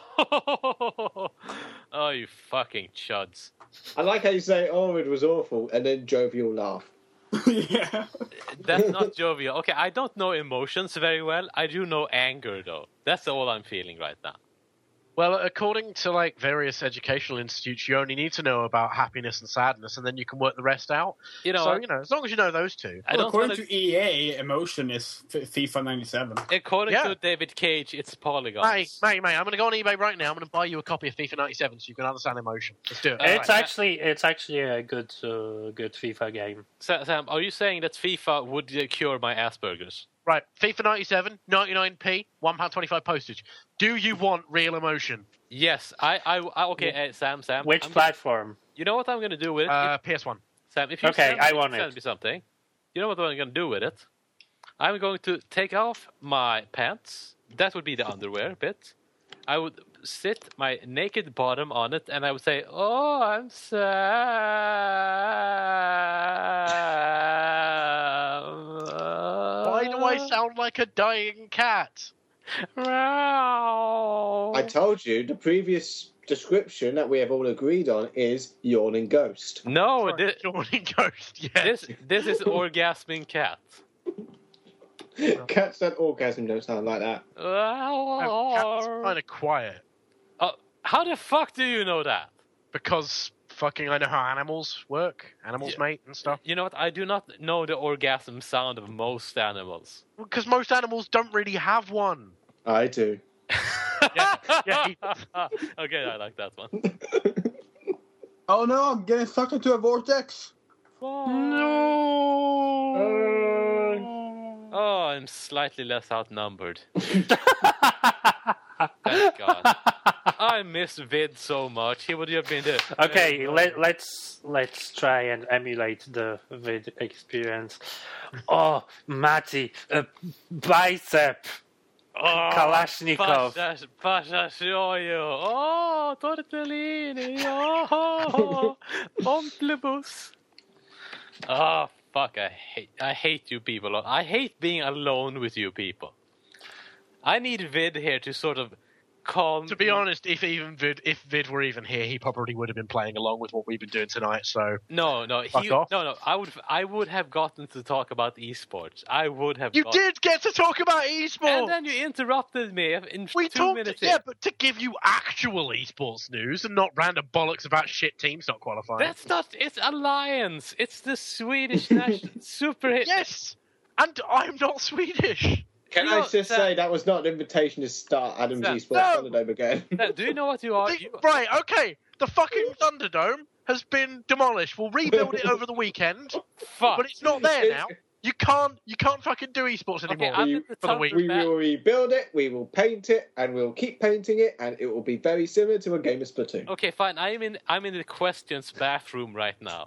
Oh, oh you fucking chuds! I like how you say, "Oh, it was awful," and then jovial laugh. Yeah. That's not jovial. Okay, I don't know emotions very well. I do know anger, though. That's all I'm feeling right now. Well, according to like various educational institutes, you only need to know about happiness and sadness, and then you can work the rest out. You know, so you know, as long as you know those two. I Well, don't according wanna- to E A, emotion is F- FIFA ninety-seven. According Yeah. to David Cage, it's polygons. Hey, mate, mate, I'm going to go on eBay right now. I'm going to buy you a copy of FIFA ninety-seven so you can understand emotion. Let's do it. Uh, it's right. actually it's actually a good uh, good FIFA game. Sa- Sam, are you saying that FIFA would uh, cure my Asperger's? Right, FIFA ninety-seven, ninety-nine p, one pound twenty-five postage. Do you want real emotion? Yes, I. I, I okay, uh, Sam. Sam. Which I'm gonna- platform? you know what I'm going to do with it? Uh, P S one. Sam, if you Okay, send, I me, want send it. me something, you know what I'm going to do with it? I'm going to take off my pants, that would be the underwear bit. I would sit my naked bottom on it, and I would say, "Oh, I'm sad." Why do I sound like a dying cat? I told you the previous description that we have all agreed on is yawning ghost. No, Sorry, this, yawning ghost. Yes. this this is orgasming cat. Cats that orgasm don't sound like that. Oh, cat's kind of quiet Uh, how the fuck do you know that? because fucking I know how animals work, animals Yeah. mate and stuff. You know what? I do not know the orgasm sound of most animals. Because most animals don't really have one. I do. Yeah, yeah. He, Okay, I like that one. Oh no, I'm getting sucked into a vortex. Oh, I'm slightly less outnumbered. Thank God. I miss Vid so much. He would have been the. Okay, let, let's let's try and emulate the vid experience. Oh, Matty, a bicep, Oh, Kalashnikov. Pasha, Pasha Shoyo. Oh, tortellini. Oh, pomplebus. Oh, fuck! I hate. I hate you people. I hate being alone with you people. I need Vid here to sort of calm. to be honest, if even Vid, if Vid were even here, he probably would have been playing along with what we've been doing tonight. So No, no, Fuck he, off. no, no. I would, I would have gotten to talk about esports. I would have. you got- did get to talk about esports. and then you interrupted me in we two talked, minutes. yeah, in. but to give you actual esports news and not random bollocks about shit teams not qualifying. That's not. It's Alliance. It's the Swedish national super hit. Yes, and I'm not Swedish. Can You I know, just Sam- say that was not an invitation to start Adam's Sam, Esports no. Thunderdome again? Now, do you know what you are? Think- You, Right, okay. The fucking Thunderdome has been demolished. We'll rebuild it over the weekend, fuck. but it's not there now. You can't, you can't fucking do esports Okay, anymore. I'm We- in the for the week. We Thunder will rebuild it, we will paint it, and we'll keep painting it, and it will be very similar to a game of Splatoon. Okay, fine. I'm in. I'm in the questions bathroom right now.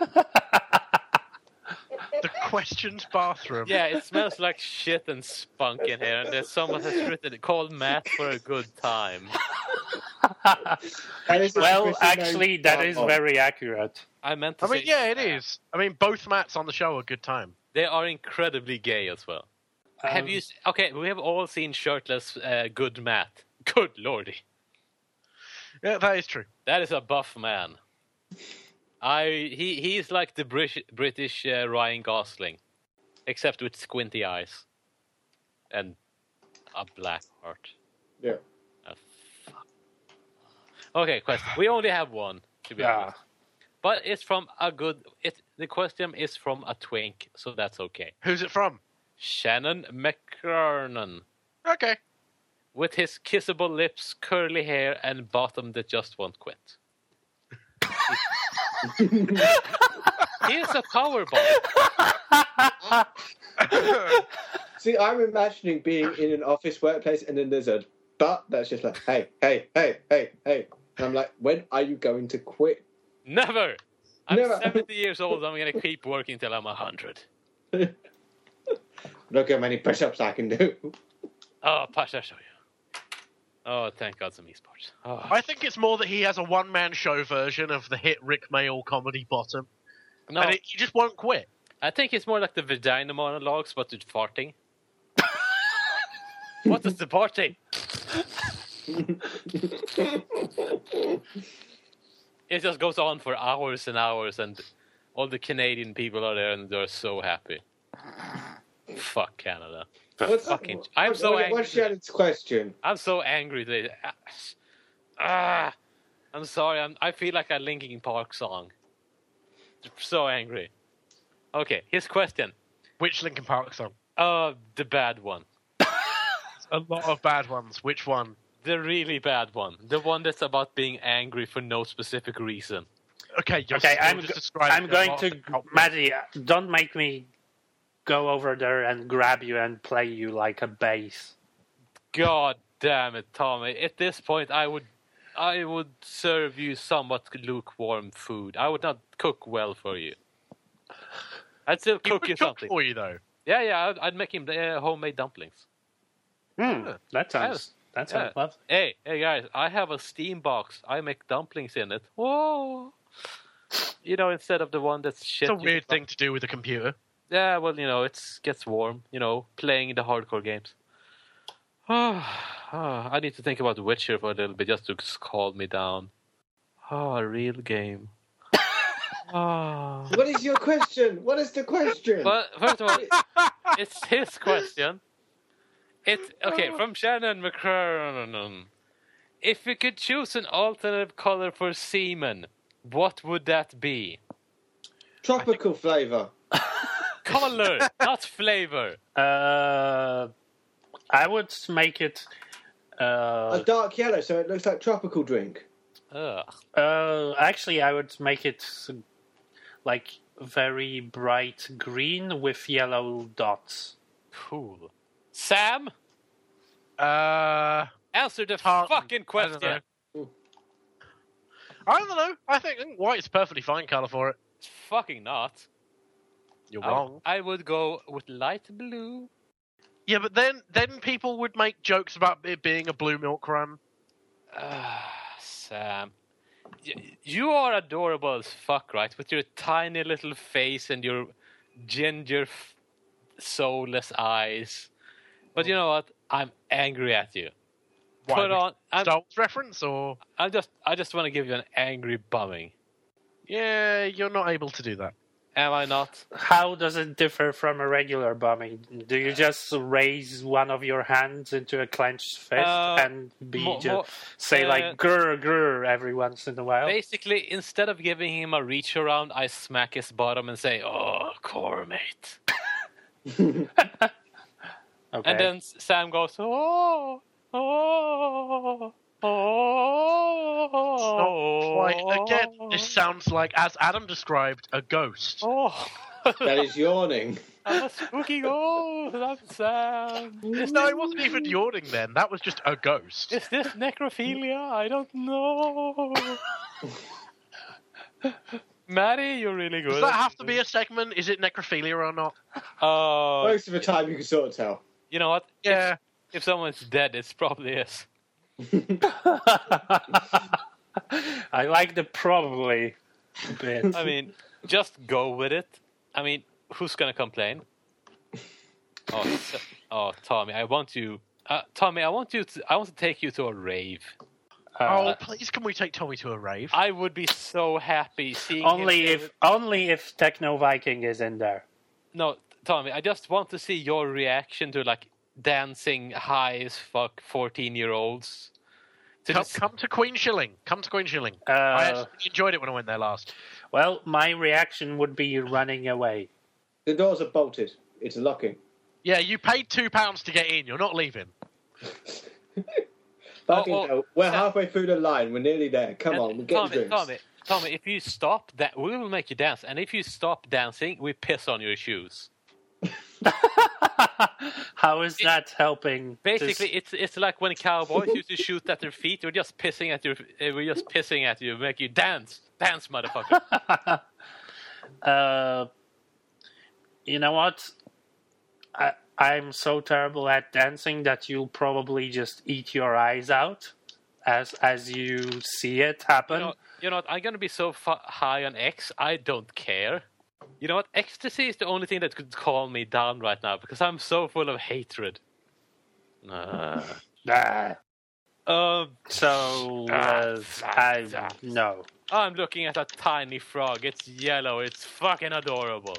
The questions bathroom. Yeah, it smells like shit and spunk in here, and there's someone has written call Matt for a good time. And this is Well, Chris's actually, name. that is Oh, very accurate. I meant to I mean, say. yeah, it is. I mean, both Matts on the show are a good time. They are incredibly gay as well. have Um, you? s- Okay, we have all seen shirtless, uh, good Matt. Good lordy, Yeah, that is true. that is a buff man. I he he's like the British British uh, Ryan Gosling, except with squinty eyes, and a black heart. Yeah. Ah, fuck. Okay, question. We only have one, to be Yeah. honest. But it's from a good. It the question is from a twink, so that's okay. Who's it from? Shannon McKernan, Okay. with his kissable lips, curly hair, and bottom that just won't quit. He is a power bomb. See, I'm imagining being in an office workplace, and then there's a butt that's just like, hey, hey, hey, hey, hey. And I'm like, when are you going to quit? Never. I'm Never. seventy years old. I'm gonna keep working till I'm a hundred. Look how many push-ups I can do. Oh, Pasha, show you. Oh, thank God, some esports. Oh. I think it's more that he has a one-man show version of the hit Rick Mayall comedy Bottom, No, and it, he just won't quit. I think it's more like the vagina monologues, but with farting. What is the party? It just goes on for hours and hours, and all the Canadian people are there, and they're so happy. Fuck Canada. What's, Fucking- I'm so what- angry. What's Shannon's question? I'm so angry today. Ah, I'm sorry. I'm, I feel like a Linkin Park song. So angry. Okay, his question. Which Linkin Park song? Uh, the bad one. A lot of bad ones. Which one? The really bad one. The one that's about being angry for no specific reason. Okay, you're Okay, still I'm just go- describing I'm a going lot to, of- Maddie, don't make me go over there and grab you and play you like a bass. God damn it, Tommy. At this point, I would, I would serve you somewhat lukewarm food. I would not cook well for you. I'd still He cook would you cook something. for you though. Yeah, yeah. I'd, I'd make him uh, homemade dumplings. Hmm, that sounds that sounds Yeah. lovely. Hey, hey guys, I have a steam box. I make dumplings in it. Whoa! You know, instead of the one that's shit. It's a you weird can- thing to do with a computer. Yeah, well, you know, it gets warm. You know, playing the hardcore games. I need to think about The Witcher for a little bit just to calm me down. Oh, a real game. Oh. What is your question? What is the question? Well, first of all, it's his question. It's okay from Shannon McCurran. If you could choose an alternative color for semen, what would that be? Tropical flavour. Color, not flavor. Uh, I would make it. Uh, A dark yellow, so it looks like tropical drink. Ugh. uh, actually, I would make it like very bright green with yellow dots. Cool. Sam, Uh, answer the Tartan. fucking I don't question. know. I don't know. I think, I think white's perfectly fine colour for it. It's fucking not. You're I, wrong. I would go with light blue. Yeah, but then then people would make jokes about it being a blue milk run. Ah, Sam. Y- You are adorable as fuck, right? With your tiny little face and your ginger, f- soulless eyes. But you know what? I'm angry at you. Why, Put on. I'm, Star Wars reference, or I just, I just want to give you an angry bumming. yeah, you're not able to do that. Am I not? How does it differ from a regular bombing? Do you just raise one of your hands into a clenched fist Uh, and be mo- ju- mo- say uh, like grr grr every once in a while? Basically, instead of giving him a reach around, I smack his bottom and say, "Oh, core mate." Okay. And then S- Sam goes, "Oh, oh, oh." Quite again, this sounds like, as Adam described, a ghost. Oh, That is yawning. I'm a spooky ghost. I'm Sam. Is No, this, it wasn't even yawning then. That was just a ghost. is this necrophilia? I don't know. Maddie, you're really good. Does that have to be a segment? Is it necrophilia or not? Uh, Most of the time, you can sort of tell. you know what? Yeah. If, if someone's dead, it probably is. I like the probably bit. I mean, just go with it. I mean, who's gonna complain? Oh, s- oh, Tommy, I want you. Uh, Tommy, I want you to. I want to take you to a rave. Oh, Uh, please, can we take Tommy to a rave? I would be so happy seeing only him. if only if Techno Viking is in there. No, Tommy, I just want to see your reaction to like dancing high as fuck fourteen year olds. To Come, this- come to Queen Shilling. Come to Queen Shilling. Uh, I actually enjoyed it when I went there last. Well, my reaction would be running away. The doors are bolted. It's locking. Yeah, you paid two pounds to get in. You're not leaving. Fucking oh, hell. We're Sam- halfway through the line. We're nearly there. Come and on, we're getting Tommy, drinks. Tommy, Tommy, if you stop that, we will make you dance. And if you stop dancing, we piss on your shoes. How is that helping? Basically, this- it's it's like when cowboys used to shoot at their feet. We're just pissing at your. uh, We're just pissing at you, make you dance, dance, motherfucker. uh, you know what? I I'm so terrible at dancing that you'll probably just eat your eyes out as as you see it happen. You know, you know what? I'm gonna be so fu- high on X. I don't care. You know what? Ecstasy is the only thing that could calm me down right now because I'm so full of hatred. Uh, Ah. um, So uh, I no. I'm looking at a tiny frog. It's yellow. It's fucking adorable.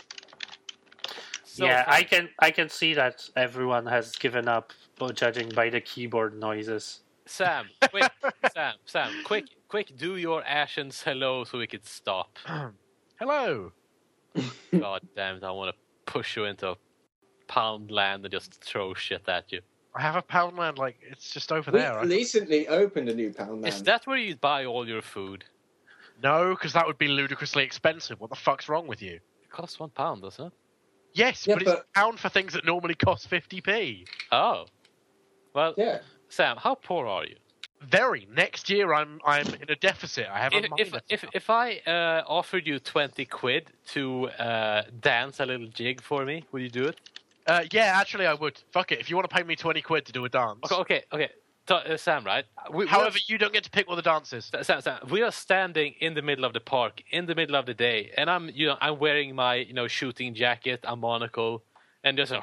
So yeah, fun. I can I can see that everyone has given up, but judging by the keyboard noises. Sam, quick, Sam, Sam, quick, quick, do your Ashens hello so we could stop. Hello. God damn it, I want to push you into pound land and just throw shit at you. I have a Poundland, like, it's just over We there. I- recently opened a new Poundland. Is that where you buy all your food? No, because that would be ludicrously expensive. What the fuck's wrong with you? It costs one pound, doesn't it? Yes, Yeah, but, it's but- a pound for things that normally cost fifty p. Oh. Well, Yeah. Sam, how poor are you? Very. Next year, I'm I'm in a deficit. I have a If money if, left. if, if I uh, offered you twenty quid to uh, dance a little jig for me, would you do it? Uh, yeah, actually, I would. Fuck it. If you want to pay me twenty quid to do a dance. Okay, okay, okay. So, uh, Sam, right? We, we However, are, you don't get to pick what the dance is. Sam, Sam, we are standing in the middle of the park, in the middle of the day, and I'm, you know, I'm wearing my, you know, shooting jacket, a monocle, and just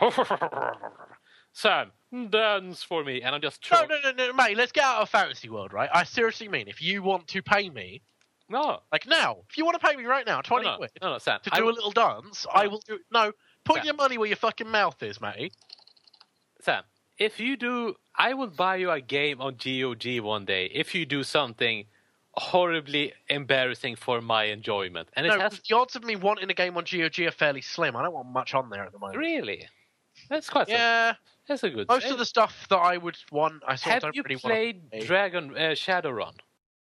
Sam, dance for me, and I'm just No, throwing... no, no, no, mate. Let's get out of fantasy world, right? I seriously mean, if you want to pay me, no, like now, if you want to pay me right now, twenty no, no, quid no, no, Sam, to I do will- a little dance, I will do. No, put Sam. your money where your fucking mouth is, matey. Sam, if you do, I will buy you a game on G O G one day if you do something horribly embarrassing for my enjoyment. And it No, has the odds of me wanting a game on G O G are fairly slim. I don't want much on there at the moment. really, that's quite some- Yeah, that's a good. most thing. of the stuff that I would want, I sort of Have don't you really played want. Dragon uh, Shadowrun?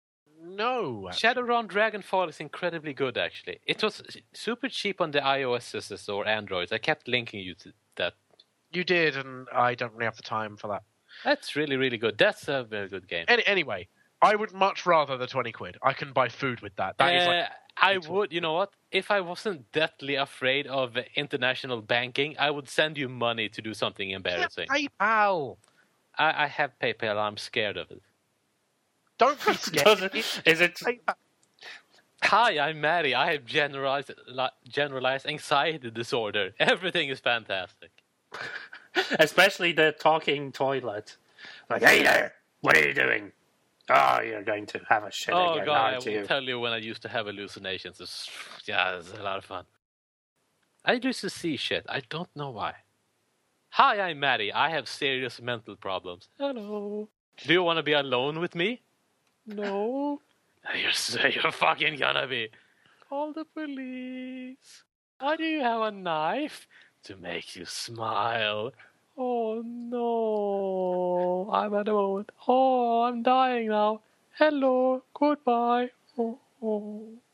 No, actually. Shadowrun Dragonfall is incredibly good, actually. It was super cheap on the iOS or Androids. I kept linking you to that. You did, and I don't really have the time for that. That's really, really good. That's a very good game. Any, anyway, I would much rather the twenty quid. I can buy food with that. That is Uh, like, I would, you know what? If I wasn't deathly afraid of international banking, I would send you money to do something embarrassing. PayPal. I, I have PayPal. I'm scared of it. Don't be Does scared. it, is it? PayPal. Hi, I'm Maddie. I have generalized li- generalized anxiety disorder. Everything is fantastic. Especially the talking toilet. Like, hey there, what are you doing? Oh, you're going to have a shit Oh again, god, I aren't will you? tell you when I used to have hallucinations. It's, yeah, it's a lot of fun. I used to see shit. I don't know why. Hi, I'm Maddie. I have serious mental problems. Hello. Do you want to be alone with me? No. You're, so- you're fucking gonna be. Call the police. Why do you have a knife? To make you smile. Oh no. I'm at the moment. Oh, I'm dying now. Hello. Goodbye. Oh, oh.